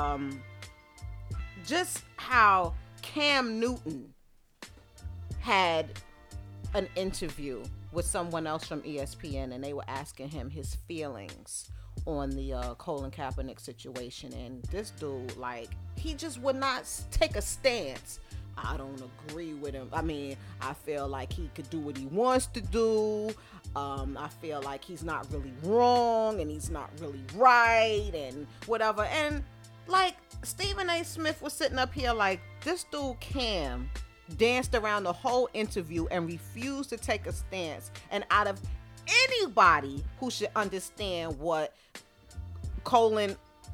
just how Cam Newton had an interview with someone else from ESPN, and they were asking him his feelings on the Colin Kaepernick situation, and this dude, like, he just would not take a stance. I don't agree with him. I mean, I feel like he could do what he wants to do. I feel like he's not really wrong and he's not really right and whatever. And like, Stephen A. Smith was sitting up here like, this dude Cam danced around the whole interview and refused to take a stance. And out of anybody who should understand what Colin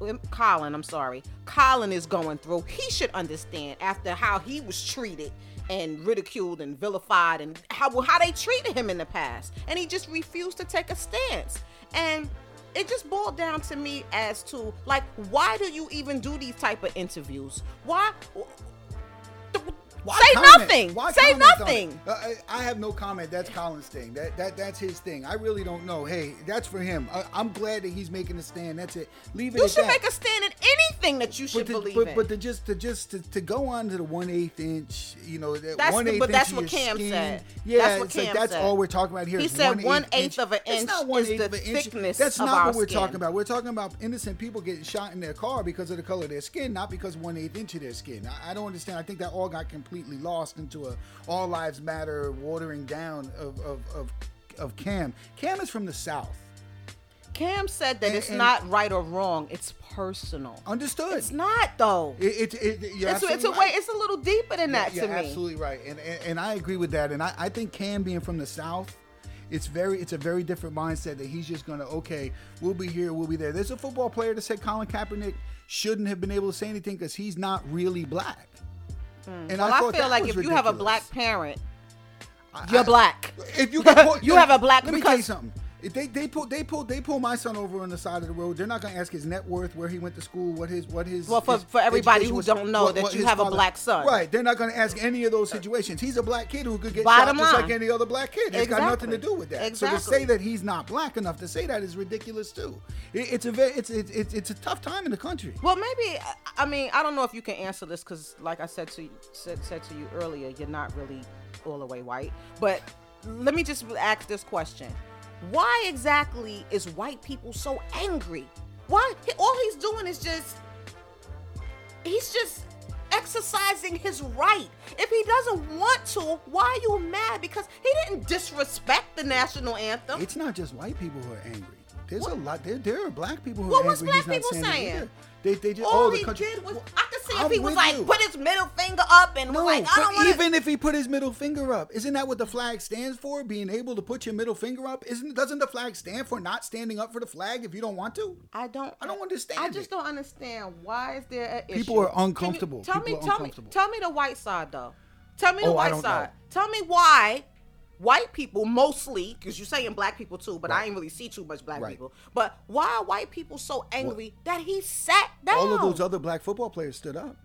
is going through, he should understand after how he was treated and ridiculed and vilified and how they treated him in the past. And he just refused to take a stance. And it just boiled down to me as to, like, why do you even do these type of interviews? Why say comment? Nothing. Why say nothing. I have no comment. That's Colin's thing. That's his thing. I really don't know. Hey, that's for him. I'm glad that he's making a stand. That's it. Leave it. You at should that. make a stand in anything that you should believe in. But to go on to the 1/8 inch, you know, that's what Cam said. Yeah, that's what it's Cam like that's said. all we're talking about here. He said 1/8 of an inch is the thickness That's of not our what we're skin. talking about. We're talking about innocent people getting shot in their car because of the color of their skin, not because 1/8 inch of their skin. I don't understand. I think that all got completely lost into a all lives matter watering down of Cam. Cam is from the South. Cam said that it's not right or wrong. It's personal. Understood. It's not though. It's a way. It's a little deeper than that to me. Absolutely right. And I agree with that. And I think Cam being from the South, it's a very different mindset that he's just gonna, okay, we'll be here, we'll be there. There's a football player that said Colin Kaepernick shouldn't have been able to say anything because he's not really black. And well, I feel like if you have a black parent, you're black. If you get you have a black. Let me tell you something. If they pull my son over on the side of the road, they're not going to ask his net worth, where he went to school, what his. Well, for everybody who don't know that you have a black son, right? They're not going to ask any of those situations. He's a black kid who could get Bottom shot just line. like any other black kid. It's got nothing to do with that. Exactly. So to say that he's not black enough to say that is ridiculous too. It's a tough time in the country. Well, maybe I mean I don't know if you can answer this because, like I said to you earlier, you're not really all the way white. But let me just ask this question. Why exactly is white people so angry? Why? All he's doing is he's just exercising his right. If he doesn't want to, why are you mad? Because he didn't disrespect the national anthem. It's not just white people who are angry. There's a lot. There are black people who what are was angry. black people saying? They just all the he country. did was I could see I'm if he was with like you. put his middle finger up and was like, I don't want even if he put his middle finger up, isn't that what the flag stands for? Being able to put your middle finger up? Doesn't the flag stand for not standing up for the flag if you don't want to? I don't understand. I just don't understand why is there an issue? People are uncomfortable. Tell me the white side though. Tell me the I white don't side. know. Tell me why white people mostly, because you're saying black people too, but I ain't really see too much black people. But why are white people so angry that he sat down? All of those other black football players stood up.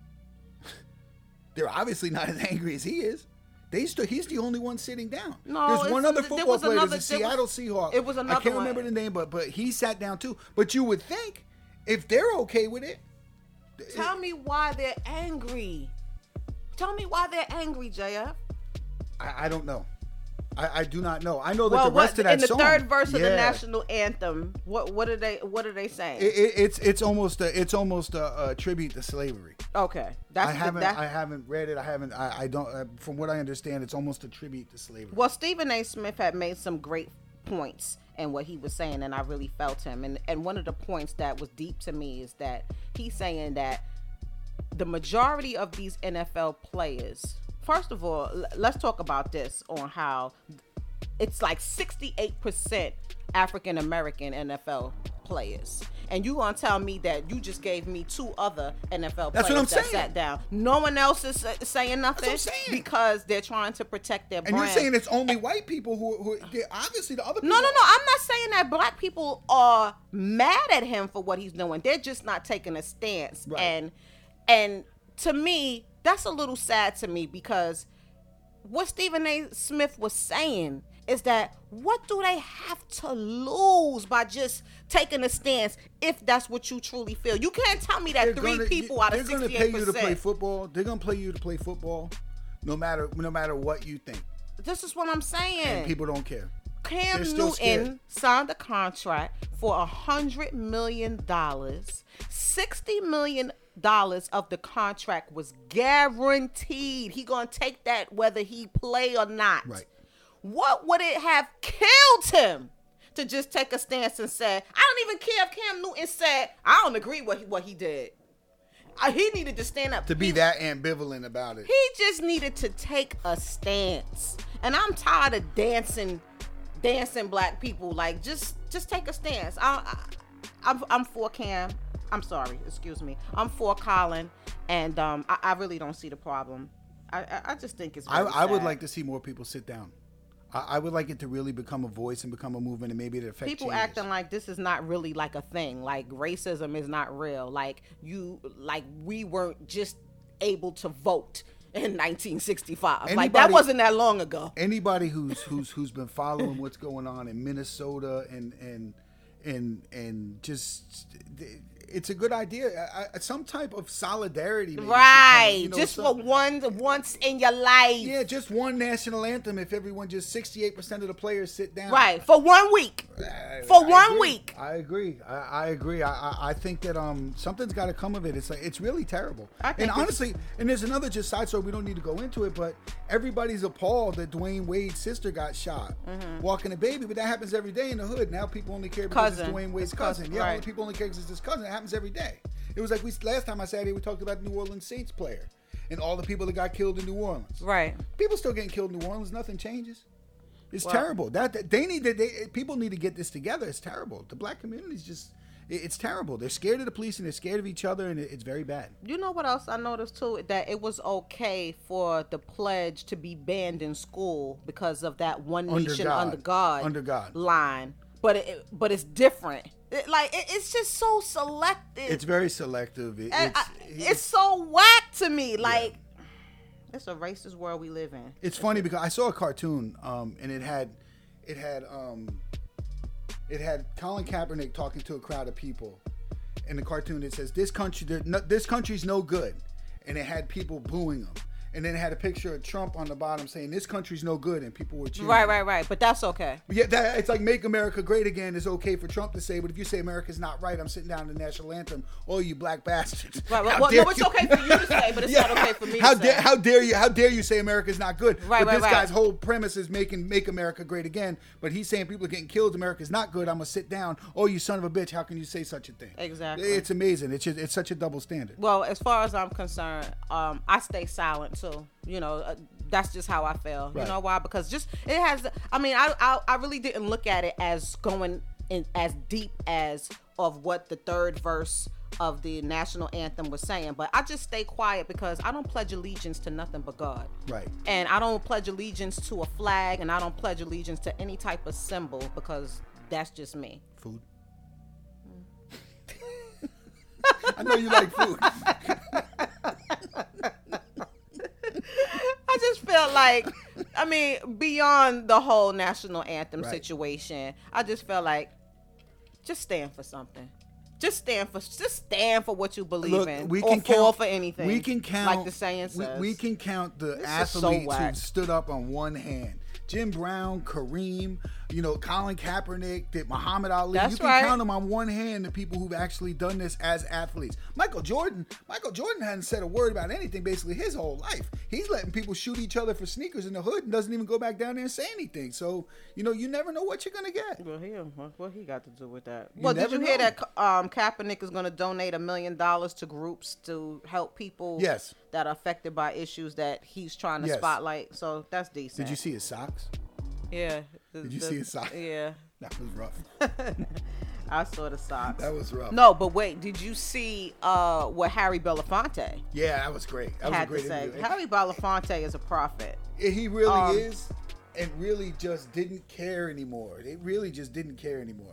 They're obviously not as angry as he is. He's the only one sitting down. No, there's one other football player. There's a Seattle Seahawks. It was another I can't one. remember the name, but he sat down too. But you would think if they're okay with it. Tell me why they're angry. Tell me why they're angry, JF. I don't know. I do not know. I know that the rest of that song. In the third verse of the yeah. national anthem, what are they saying? It's almost a tribute to slavery. Okay, I haven't read it. I don't. From what I understand, it's almost a tribute to slavery. Well, Stephen A. Smith had made some great points in what he was saying, and I really felt him. And one of the points that was deep to me is that he's saying that the majority of these NFL players. First of all, let's talk about this on how it's like 68% African American NFL players. And you gonna tell me that you just gave me two other NFL players that sat down. No one else is saying nothing. That's what I'm saying. Because they're trying to protect their brand. And you're saying it's only white people who obviously the other people. No. I'm not saying that black people are mad at him for what he's doing. They're just not taking a stance. Right. And And to me, that's a little sad to me, because what Stephen A. Smith was saying is that what do they have to lose by just taking a stance if that's what you truly feel? You can't tell me that people out of 68%. They're going to pay you to play football. They're going to pay you to play football no matter what you think. This is what I'm saying. And people don't care. Cam Newton signed a contract for $100 million. $60 million of the contract was guaranteed. He gonna take that whether he play or not. Right. What would it have killed him to just take a stance and say, I don't even care if Cam Newton said, I don't agree with what he did. He needed to stand up. To be that ambivalent about it. He just needed to take a stance. And I'm tired of dancing black people. Like, just take a stance. I'm for Cam. I'm sorry, excuse me. I'm for Colin, and I really don't see the problem. I just think it's very I would sad. like to see more people sit down. I would like it to really become a voice and become a movement, and maybe it affects people changes. acting like this is not really like a thing. Like, racism is not real. Like we weren't just able to vote in 1965. Like, that wasn't that long ago. Anybody who's been following what's going on in Minnesota and just, it's a good idea. Some type of solidarity, maybe, right? Just for once in your life. Yeah, just one national anthem. If everyone, just 68% of the players sit down, right, for 1 week. For 1 week. I agree. I agree. I think that something's got to come of it. It's really terrible. And honestly, and there's another just side story. We don't need to go into it, but everybody's appalled that Dwayne Wade's sister got shot walking a baby. But that happens every day in the hood. Now people only care because it's Dwayne Wade's cousin. Yeah, right. People only care because it's his cousin. It happens every day. It was like last time I sat here, we talked about the New Orleans Saints player and all the people that got killed in New Orleans. Right. People still getting killed in New Orleans. Nothing changes. It's terrible. People need to get this together. It's terrible. The black community's just, it's terrible. They're scared of the police and they're scared of each other, and it's very bad. You know what else I noticed too? That it was okay for the pledge to be banned in school because of that one nation under God line. But it's different. It's just so selective. It's very selective. It's so whack to me. Like, it's a racist world we live in. It's funny because I saw a cartoon, and it had Colin Kaepernick talking to a crowd of people. In the cartoon, it says, this country's no good, and it had people booing him. And then it had a picture of Trump on the bottom saying, this country's no good, and people were cheering. Right. But that's okay. Yeah, it's like Make America Great Again is okay for Trump to say, but if you say America's not right, I'm sitting down to the national anthem. Oh, you black bastards. Right. Well, no, it's okay for you to say, but it's not okay for me to say. How dare you say America's not good? But this guy's whole premise is Make America Great Again, but he's saying people are getting killed, America's not good, I'm going to sit down. Oh, you son of a bitch, how can you say such a thing? Exactly. It's amazing. It's such a double standard. Well, as far as I'm concerned, I stay silent too. You know, that's just how I feel. Right. You know why? Because it has. I mean, I really didn't look at it as going in as deep as of what the third verse of the national anthem was saying, but I just stay quiet because I don't pledge allegiance to nothing but God. Right. And I don't pledge allegiance to a flag, and I don't pledge allegiance to any type of symbol because that's just me. Food. I know you like food. I just felt like, I mean, beyond the whole national anthem situation, I just felt like, just stand for something. Just stand for what you believe in. We or can fall count, for anything. We can count, like the saying says. We can count the athletes who stood up on one hand. Jim Brown, Kareem, Colin Kaepernick, Muhammad Ali. That's you can count them on one hand, the people who've actually done this as athletes. Michael Jordan hadn't said a word about anything basically his whole life. He's letting people shoot each other for sneakers in the hood and doesn't even go back down there and say anything. So, you never know what you're going to get. Well, what he got to do with that? Did you hear that Kaepernick is going to donate $1 million to groups to help people that are affected by issues that he's trying to spotlight? So that's decent. Did you see his socks? Yeah. Did you see his socks? Yeah. That was rough. I saw the socks. That was rough. No, but wait, did you see what Harry Belafonte? Yeah, that was great. That was a great interview. Harry Belafonte is a prophet. He really is, and really just didn't care anymore. It really just didn't care anymore.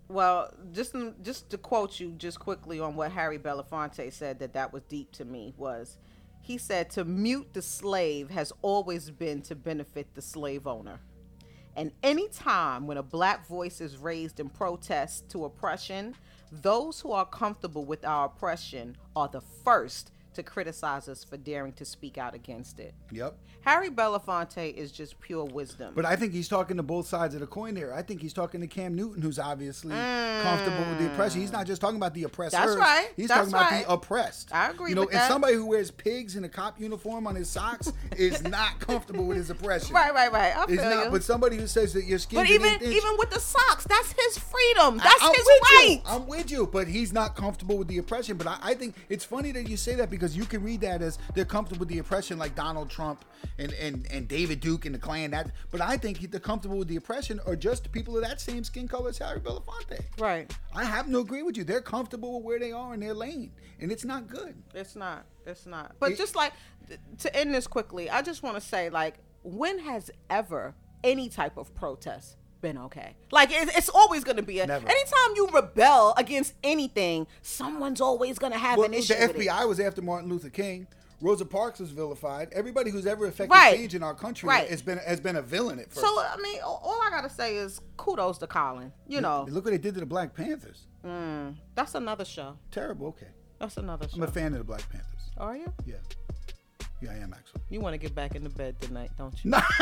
Well, just to quote you just quickly on what Harry Belafonte said that was deep to me was, he said, to mute the slave has always been to benefit the slave owner. And any time when a black voice is raised in protest to oppression, those who are comfortable with our oppression are the first to criticize us for daring to speak out against it. Yep. Harry Belafonte is just pure wisdom. But I think he's talking to both sides of the coin there. I think he's talking to Cam Newton, who's obviously comfortable with the oppression. He's not just talking about the oppressors. That's right. He's That's talking about right. the oppressed. I agree You know, with and that. somebody who wears pigs in a cop uniform on his socks is not comfortable with his oppression. Right. I It's feel not. you. But somebody who says that your skin. But even with the socks, that's his freedom. That's his right. I'm with you, but he's not comfortable with the oppression. But I think it's funny that you say that, because you can read that as they're comfortable with the oppression, like Donald Trump and David Duke and the Klan. But I think the comfortable with the oppression are just people of that same skin color as Harry Belafonte. Right. I happen to agree with you. They're comfortable with where they are in their lane, and it's not good. It's not. But just like, to end this quickly, I just want to say, like, when has ever any type of protest been okay? Like, it's always going to be Never. Anytime you rebel against anything, someone's always going to have an issue the with FBI it. was after Martin Luther King. Rosa Parks was vilified. Everybody who's ever affected Right. change in our country Right. has been a villain at first. So, I mean, all I got to say is kudos to Colin. You know, Look what they did to the Black Panthers. that's another show. Terrible. Okay. That's another show. I'm a fan of the Black Panthers. Are you? Yeah. Yeah, I am actually. You want to get back into bed tonight, don't you? No.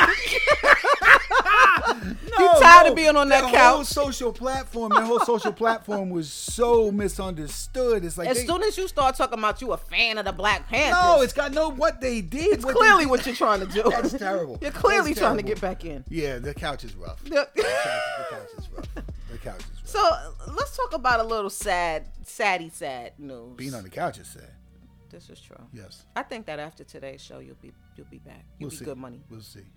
You tired of being on that Their couch? whole social platform was so misunderstood. It's like As soon as you start talking about you a fan of the Black Panthers, no, it's got no what they did. it's clearly what you're trying to do. That's terrible. You're clearly That's trying to terrible. get back in. Yeah, the couch is rough. Yeah. The couch is rough. The couch is rough. So let's talk about a little sad news. Being on the couch is sad. This is true. Yes. I think that after today's show, you'll be back. You'll We'll be see. good money. We'll see.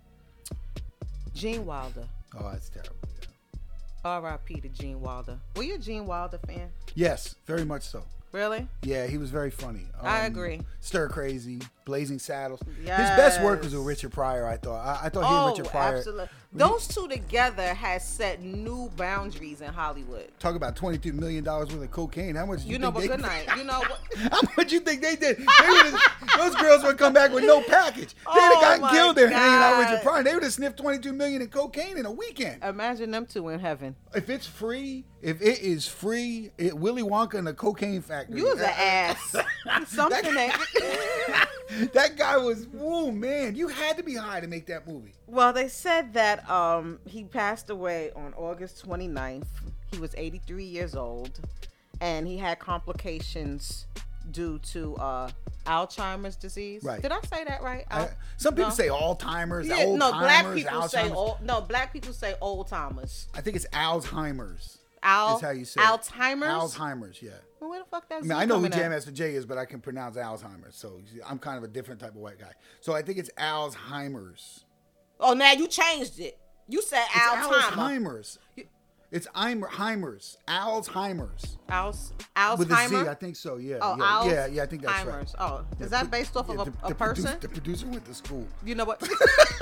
Gene Wilder. Oh, that's terrible. Yeah. R.I.P. to Gene Wilder. Were you a Gene Wilder fan? Yes, very much so. Really? Yeah, he was very funny. I agree. Stir Crazy, Blazing Saddles. Yes. His best work was with Richard Pryor, I thought. I thought he and Richard Pryor. Absolutely. Those two together has set new boundaries in Hollywood. Talk about $22 million worth of cocaine. How much do you You know, think but they good night. You know what? How much you think they did? Those girls would come back with no package. They'd have Oh gotten my killed there hanging out with God. Richard Pryor. They would have sniffed $22 million in cocaine in a weekend. Imagine them two in heaven. If it's free, Willy Wonka and the Cocaine Factory. You was an ass. Something that. That guy was, oh man, you had to be high to make that movie. Well, they said that he passed away on August 29th. He was 83 years old, and he had complications due to Alzheimer's disease. Right. Did I say that right? Some people No. say Alzheimer's, Yeah, old no, black timers, people say Alzheimer's. black people say old timers. I think it's Alzheimer's. Al, is how you say it. Alzheimer's. Alzheimer's, yeah. Well, where the fuck that's I mean, I know who Jam Master Jay is, but I can pronounce Alzheimer's. So I'm kind of a different type of white guy. So I think it's Alzheimer's. Oh, now you changed it. You said It's Alzheimer's. Alzheimer's. It's Alzheimer's. Alzheimer's. Alzheimer's. With a Z, I think so, yeah. Oh, yeah, I think that's right. Alzheimer's. Oh, is Yeah, that based off of a person? The producer went to school. You know what?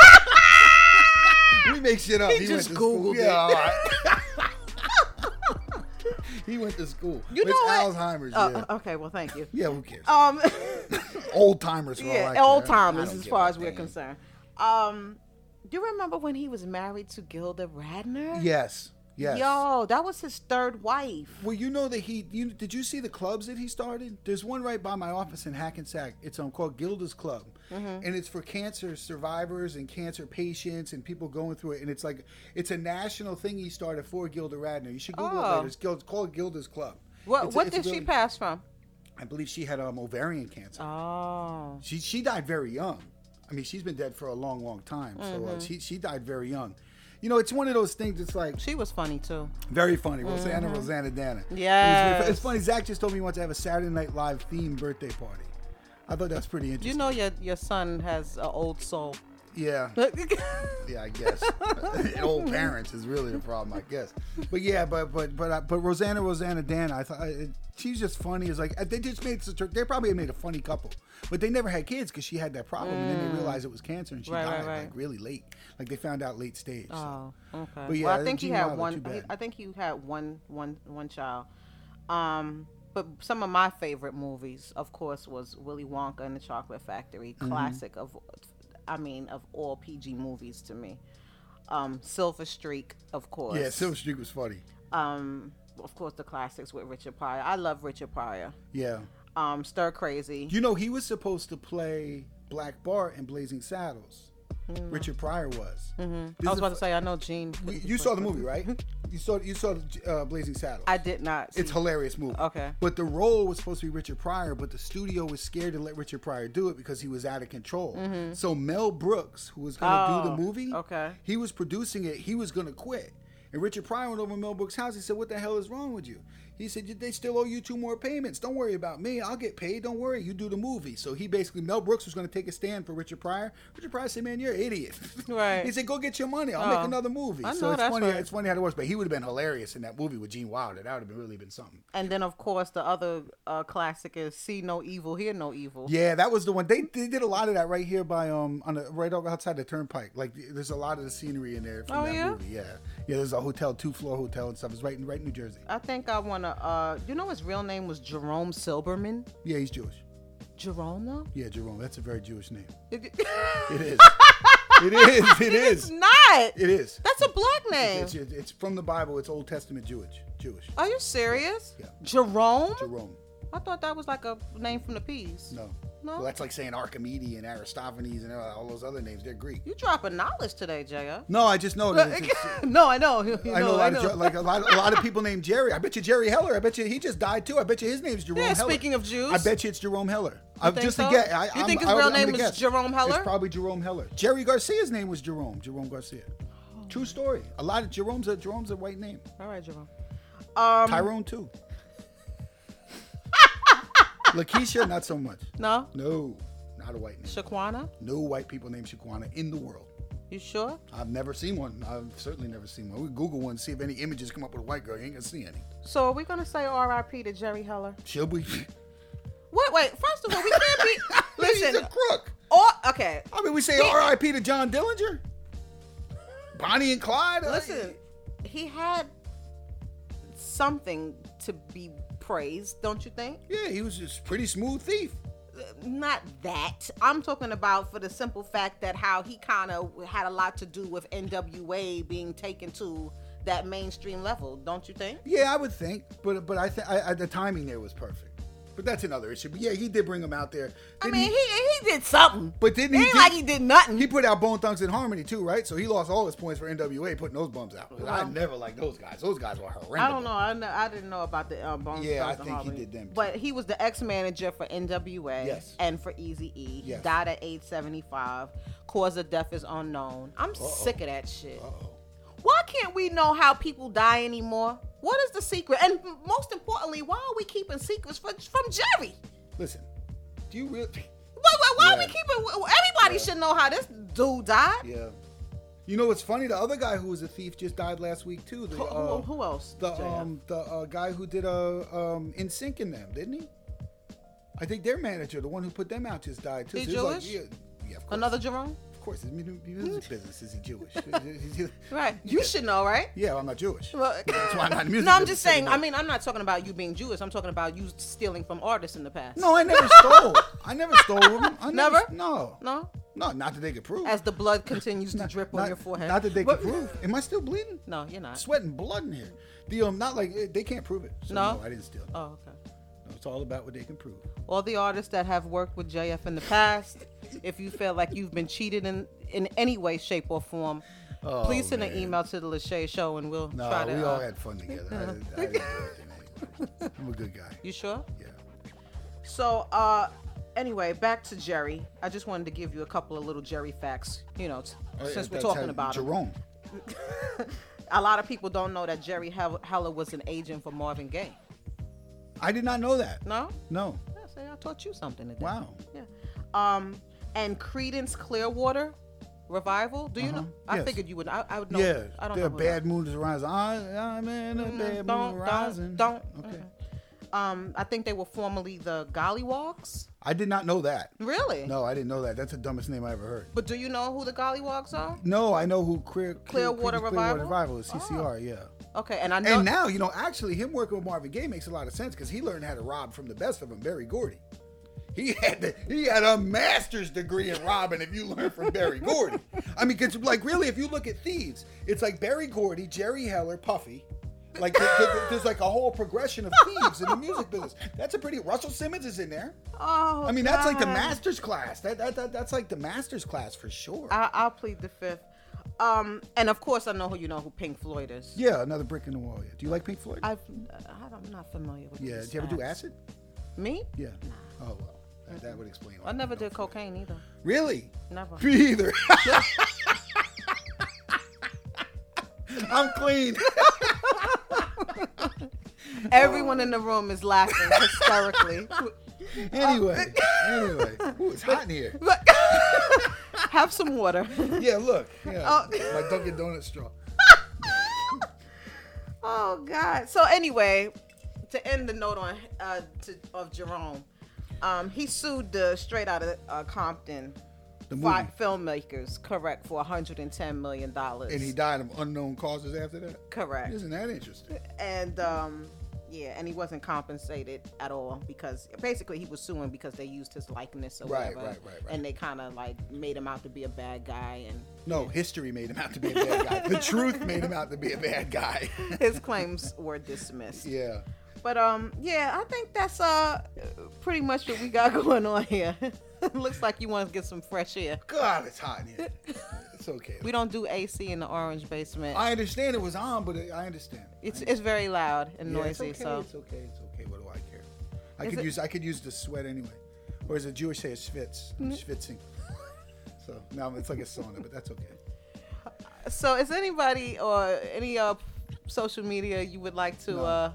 We make shit up. He went just to school. Googled it. Yeah, all right. He went to school. You know It's what? Alzheimer's, Oh, yeah. okay, well, thank you. Yeah, who cares? Old timers for all I Yeah, care. old I timers don't as give far a as we're damn. concerned. Do you remember when he was married to Gilda Radner? Yes. Yes. Yo, that was his third wife. Well, you know that did you see the clubs that he started? There's one right by my office in Hackensack. It's called Gilda's Club. And it's for cancer survivors and cancer patients and people going through it. And it's a national thing he started for Gilda Radner. You should Google it later. It's called Gilda's Club. What did she pass from? I believe she had ovarian cancer. Oh. She died very young. I mean, she's been dead for a long, long time. So she died very young. You know, it's one of those things that's like... She was funny, too. Very funny. Rosanna Dana. Yes. It's funny. Zach just told me he wants to have a Saturday Night Live themed birthday party. I thought that's pretty interesting. You know your son has an old soul. Yeah. Yeah, I guess. Old parents is really the problem, I guess. But yeah, but Rosanna Dan, I thought she's just funny. It's like they just made they probably made a funny couple, but they never had kids because she had that problem, and then they realized it was cancer, and she died like really late. Like they found out late stage. Oh, so. okay. But yeah, well, I think he had Wilder, one. I think he had one child. But some of my favorite movies, of course, was Willy Wonka and the Chocolate Factory, classic of all PG movies to me. Silver Streak, of course. Yeah, Silver Streak was funny. Of course, the classics with Richard Pryor. I love Richard Pryor. Yeah. Stir Crazy. You know, he was supposed to play Black Bart in Blazing Saddles. Richard Pryor was. Mm-hmm. I was about to say, I know Gene. You saw the movie, right? You saw Blazing Saddles. I did not. It's a hilarious movie. Okay. But the role was supposed to be Richard Pryor, but the studio was scared to let Richard Pryor do it because he was out of control. Mm-hmm. So Mel Brooks, who was going to do the movie, he was producing it. He was going to quit. And Richard Pryor went over to Mel Brooks' house. He said, "What the hell is wrong with you?" He said, "They still owe you 2 more payments. Don't worry about me. I'll get paid. Don't worry. You do the movie." So Mel Brooks was going to take a stand for Richard Pryor. Richard Pryor said, "Man, you're an idiot." Right. He said, "Go get your money. I'll make another movie." I know, so it's that's funny. right. It's funny how it works. But he would have been hilarious in that movie with Gene Wilder. That would have really been something. And then, of course, the other classic is See No Evil, Hear No Evil. Yeah, that was the one. They did a lot of that right here by right over outside the Turnpike. Like there's a lot of the scenery in there from that movie. Yeah. Yeah, there's a hotel, 2-floor hotel and stuff. It's right in New Jersey. I think I want to, his real name was Jerome Silberman? Yeah, he's Jewish. Jerome, though? Yeah, Jerome. That's a very Jewish name. It is. It is. It is. It's not. It is. That's a black name. It's from the Bible. It's Old Testament Jewish. Are you serious? Yeah. Jerome? Jerome. I thought that was like a name from the Peas. No. Well, that's like saying Archimedes and Aristophanes and all those other names. They're Greek. You dropping knowledge today, Jaya. No, I just know that. No, I know. I know a lot of people named Jerry. I bet you Jerry Heller. I bet you he just died too. I bet you his name's Jerome Heller. Speaking of Jews. I bet you it's Jerome Heller. You think his real name is Jerome Heller? It's probably Jerome Heller. Jerry Garcia's name was Jerome Garcia. True story. A lot of Jerome's a white name. All right, Jerome. Tyrone too. Lakeisha, not so much. No, not a white name. Shaquana? No white people named Shaquana in the world. You sure? I've never seen one. I've certainly never seen one. We Google one and see if any images come up with a white girl. You ain't gonna see any. So are we gonna say R.I.P. to Jerry Heller? Should we? Wait. First of all, we can't be. Listen, he's a crook. Okay. I mean, we say R.I.P. to John Dillinger, Bonnie and Clyde. Listen, he had something to be praised, don't you think? Yeah, he was just a pretty smooth thief. Not that. I'm talking about for the simple fact that how he kind of had a lot to do with NWA being taken to that mainstream level, don't you think? Yeah, I would think, but I think the timing there was perfect. But that's another issue. But yeah, he did bring him out there. He did something. But didn't he? It ain't like he did nothing. He put out Bone Thugs and Harmony too, right? So he lost all his points for NWA putting those bums out. I never liked those guys. Those guys were horrendous. I don't know. I didn't know about the Bone Thugs and Harmony. Yeah, I think he did them too. But he was the ex-manager for NWA and for Eazy-E. He died at age 75. Cause of death is unknown. I'm sick of that shit. Why can't we know how people die anymore? What is the secret? And most importantly, why are we keeping secrets from Jerry? Listen, do you really? Why are we keeping? Everybody should know how this dude died. Yeah. You know what's funny? The other guy who was a thief just died last week too. Who else? The guy who did In Sync in them, didn't he? I think their manager, the one who put them out, just died too. He so Jewish? Yeah, of course. Another Jerome? Of course, his music business is he Jewish? Right. You should know, right? Yeah, I'm not Jewish. Well, that's why I'm not in music. No, I'm just saying. I mean, I'm not talking about you being Jewish. I'm talking about you stealing from artists in the past. No, I never stole. I never stole them. Never? No. No? No, not that they could prove. As the blood continues to drip on your forehead. Not that they could prove. Am I still bleeding? No, you're not. Sweating blood in here. Not like they can't prove it. So no, I didn't steal. Oh, okay. No, it's all about what they can prove. All the artists that have worked with JF in the past, if you feel like you've been cheated in any way, shape, or form, please send an email to the Lachey Show and we'll try to. We all had fun together. I didn't do anything anyway. I'm a good guy. You sure? Yeah. So, anyway, back to Jerry. I just wanted to give you a couple of little Jerry facts, since we're talking about Jerome. A lot of people don't know that Jerry Heller was an agent for Marvin Gaye. I did not know that. No? No. I taught you something today. Wow. Yeah. And Creedence Clearwater Revival? Do you know? I Yes. figured you would. I would know. Yeah, I don't the know. Bad Moon is Rising. I'm in a bad moon rising. Don't. Okay. I think they were formerly the Gollywogs. I did not know that. Really? No, I didn't know that. That's the dumbest name I ever heard. But do you know who the Gollywogs are? No, I know who Clearwater Revival is. CCR, yeah. Okay, and I know. And now, actually, him working with Marvin Gaye makes a lot of sense because he learned how to rob from the best of them, Berry Gordy. He had a master's degree in robbing if you learn from Berry Gordy. I mean, because, really, if you look at thieves, it's like Berry Gordy, Jerry Heller, Puffy. Like, there's like a whole progression of thieves in the music business. That's a pretty... Russell Simmons is in there. Oh, I mean, that's like the master's class. That's like the master's class for sure. I'll plead the fifth. And of course, I know who Pink Floyd is. Yeah, another brick in the wall. Yeah. Do you like Pink Floyd? I'm not familiar with. Yeah. Did you ever do acid? Me? Yeah. Nah. Oh well, that would explain. I never did cocaine either. Really? Never. Me either. I'm clean. Everyone in the room is laughing hysterically. Anyway. Ooh, it's hot in here. Have some water. Yeah, look. Yeah, my Dunkin' Donuts straw. Oh God. So anyway, to end the note on of Jerome, he sued the Straight Outta Compton filmmakers, correct, for $110 million. And he died of unknown causes after that? Correct. Isn't that interesting? And and he wasn't compensated at all because basically he was suing because they used his likeness or whatever. Right. And they kind of like made him out to be a bad guy. And no, history made him out to be a bad guy. The truth made him out to be a bad guy. His claims were dismissed. Yeah. But I think that's pretty much what we got going on here. Looks like you want to get some fresh air. God, it's hot in here. It's okay. We don't do AC in the orange basement. I understand it was on, but I understand. It's very loud and noisy. It's okay. So It's okay. What do I care? I could use the sweat anyway, or as the Jewish say, it's schwitz. I'm schwitzing. So now it's like a sauna, but that's okay. So is anybody or any social media you would like to? No.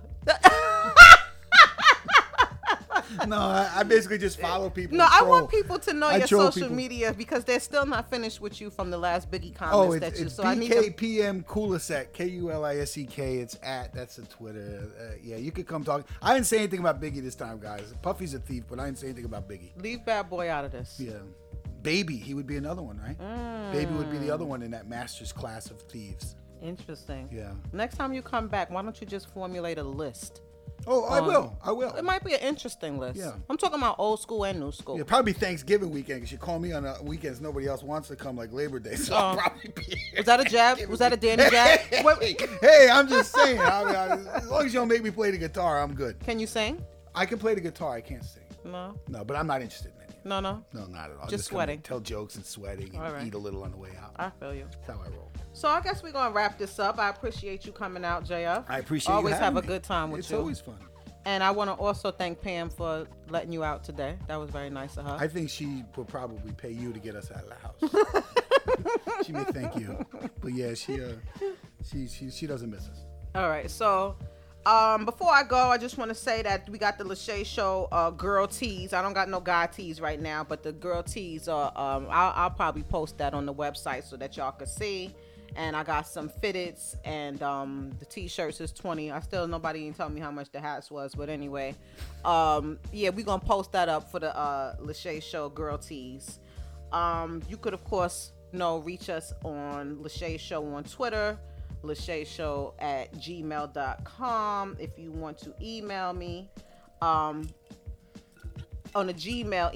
No, I basically just follow people. No, I want people to know your social media because they're still not finished with you from the last Biggie comments that you. It's So BKPM Kulisek, Kulisek. It's that's the Twitter. Yeah, you could come talk. I didn't say anything about Biggie this time, guys. Puffy's a thief, but I didn't say anything about Biggie. Leave Bad Boy out of this. Yeah, Baby, he would be another one, right? Baby would be the other one in that master's class of thieves. Interesting. Yeah. Next time you come back, why don't you just formulate a list? Oh, I will. It might be an interesting list. Yeah. I'm talking about old school and new school. Yeah, probably Thanksgiving weekend because you call me on weekends nobody else wants to come, like Labor Day. So I'll probably be here. Was that a jab? Was that a Danny jab? Hey, I'm just saying. As long as you don't make me play the guitar, I'm good. Can you sing? I can play the guitar. I can't sing. No. No, but I'm not interested in any. No, No, not at all. Just sweating. Tell jokes and sweating and eat a little on the way out. I feel you. That's how I roll. So I guess we're going to wrap this up. I appreciate you coming out, JF. I appreciate always you having have me. a good time with it's you. It's always fun. And I want to also thank Pam for letting you out today. That was very nice of her. I think she will probably pay you to get us out of the house. She may thank you. But yeah, she doesn't miss us. All right. So before I go, I just want to say that we got the Lachey Show girl tees. I don't got no guy tees right now, but the girl tees are I'll probably post that on the website so that y'all can see. And I got some fitteds, and the t-shirts is $20. Nobody even tell me how much the hats was, but anyway, yeah, we gonna post that up for the Lachey Show girl tees. You could of course reach us on Lachey Show on Twitter, Lachey Show at gmail.com. If you want to email me, on the Gmail,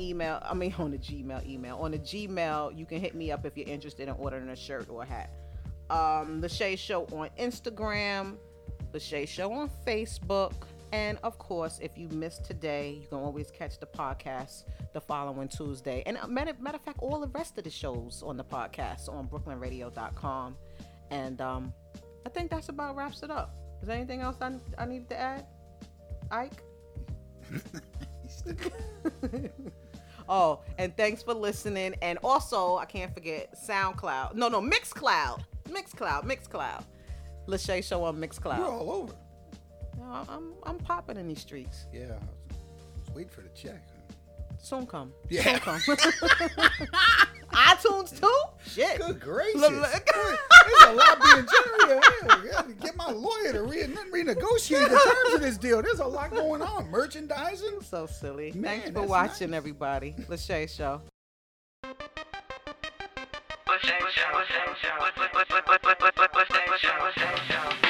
you can hit me up if you're interested in ordering a shirt or a hat. Lachey Show on Instagram, Lachey Show on Facebook, and of course, if you missed today, you can always catch the podcast the following Tuesday. And matter of fact, all the rest of the shows on the podcast on BrooklynRadio.com. And I think that's about wraps it up. Is there anything else I need to add, Ike? Oh, and thanks for listening. And also, I can't forget SoundCloud. No, Mixcloud. Lachey Show on Mixcloud. You're all over. No, I'm popping in these streets. Yeah, I was waiting for the check. Soon come. Yeah. Soon come. iTunes too? Shit. Good gracious. Look. There's a lot being generated. Get my lawyer to renegotiate the terms of this deal. There's a lot going on. Merchandising. So silly. Man, Thanks for that's watching, nice. everybody. Lachey Show. Show.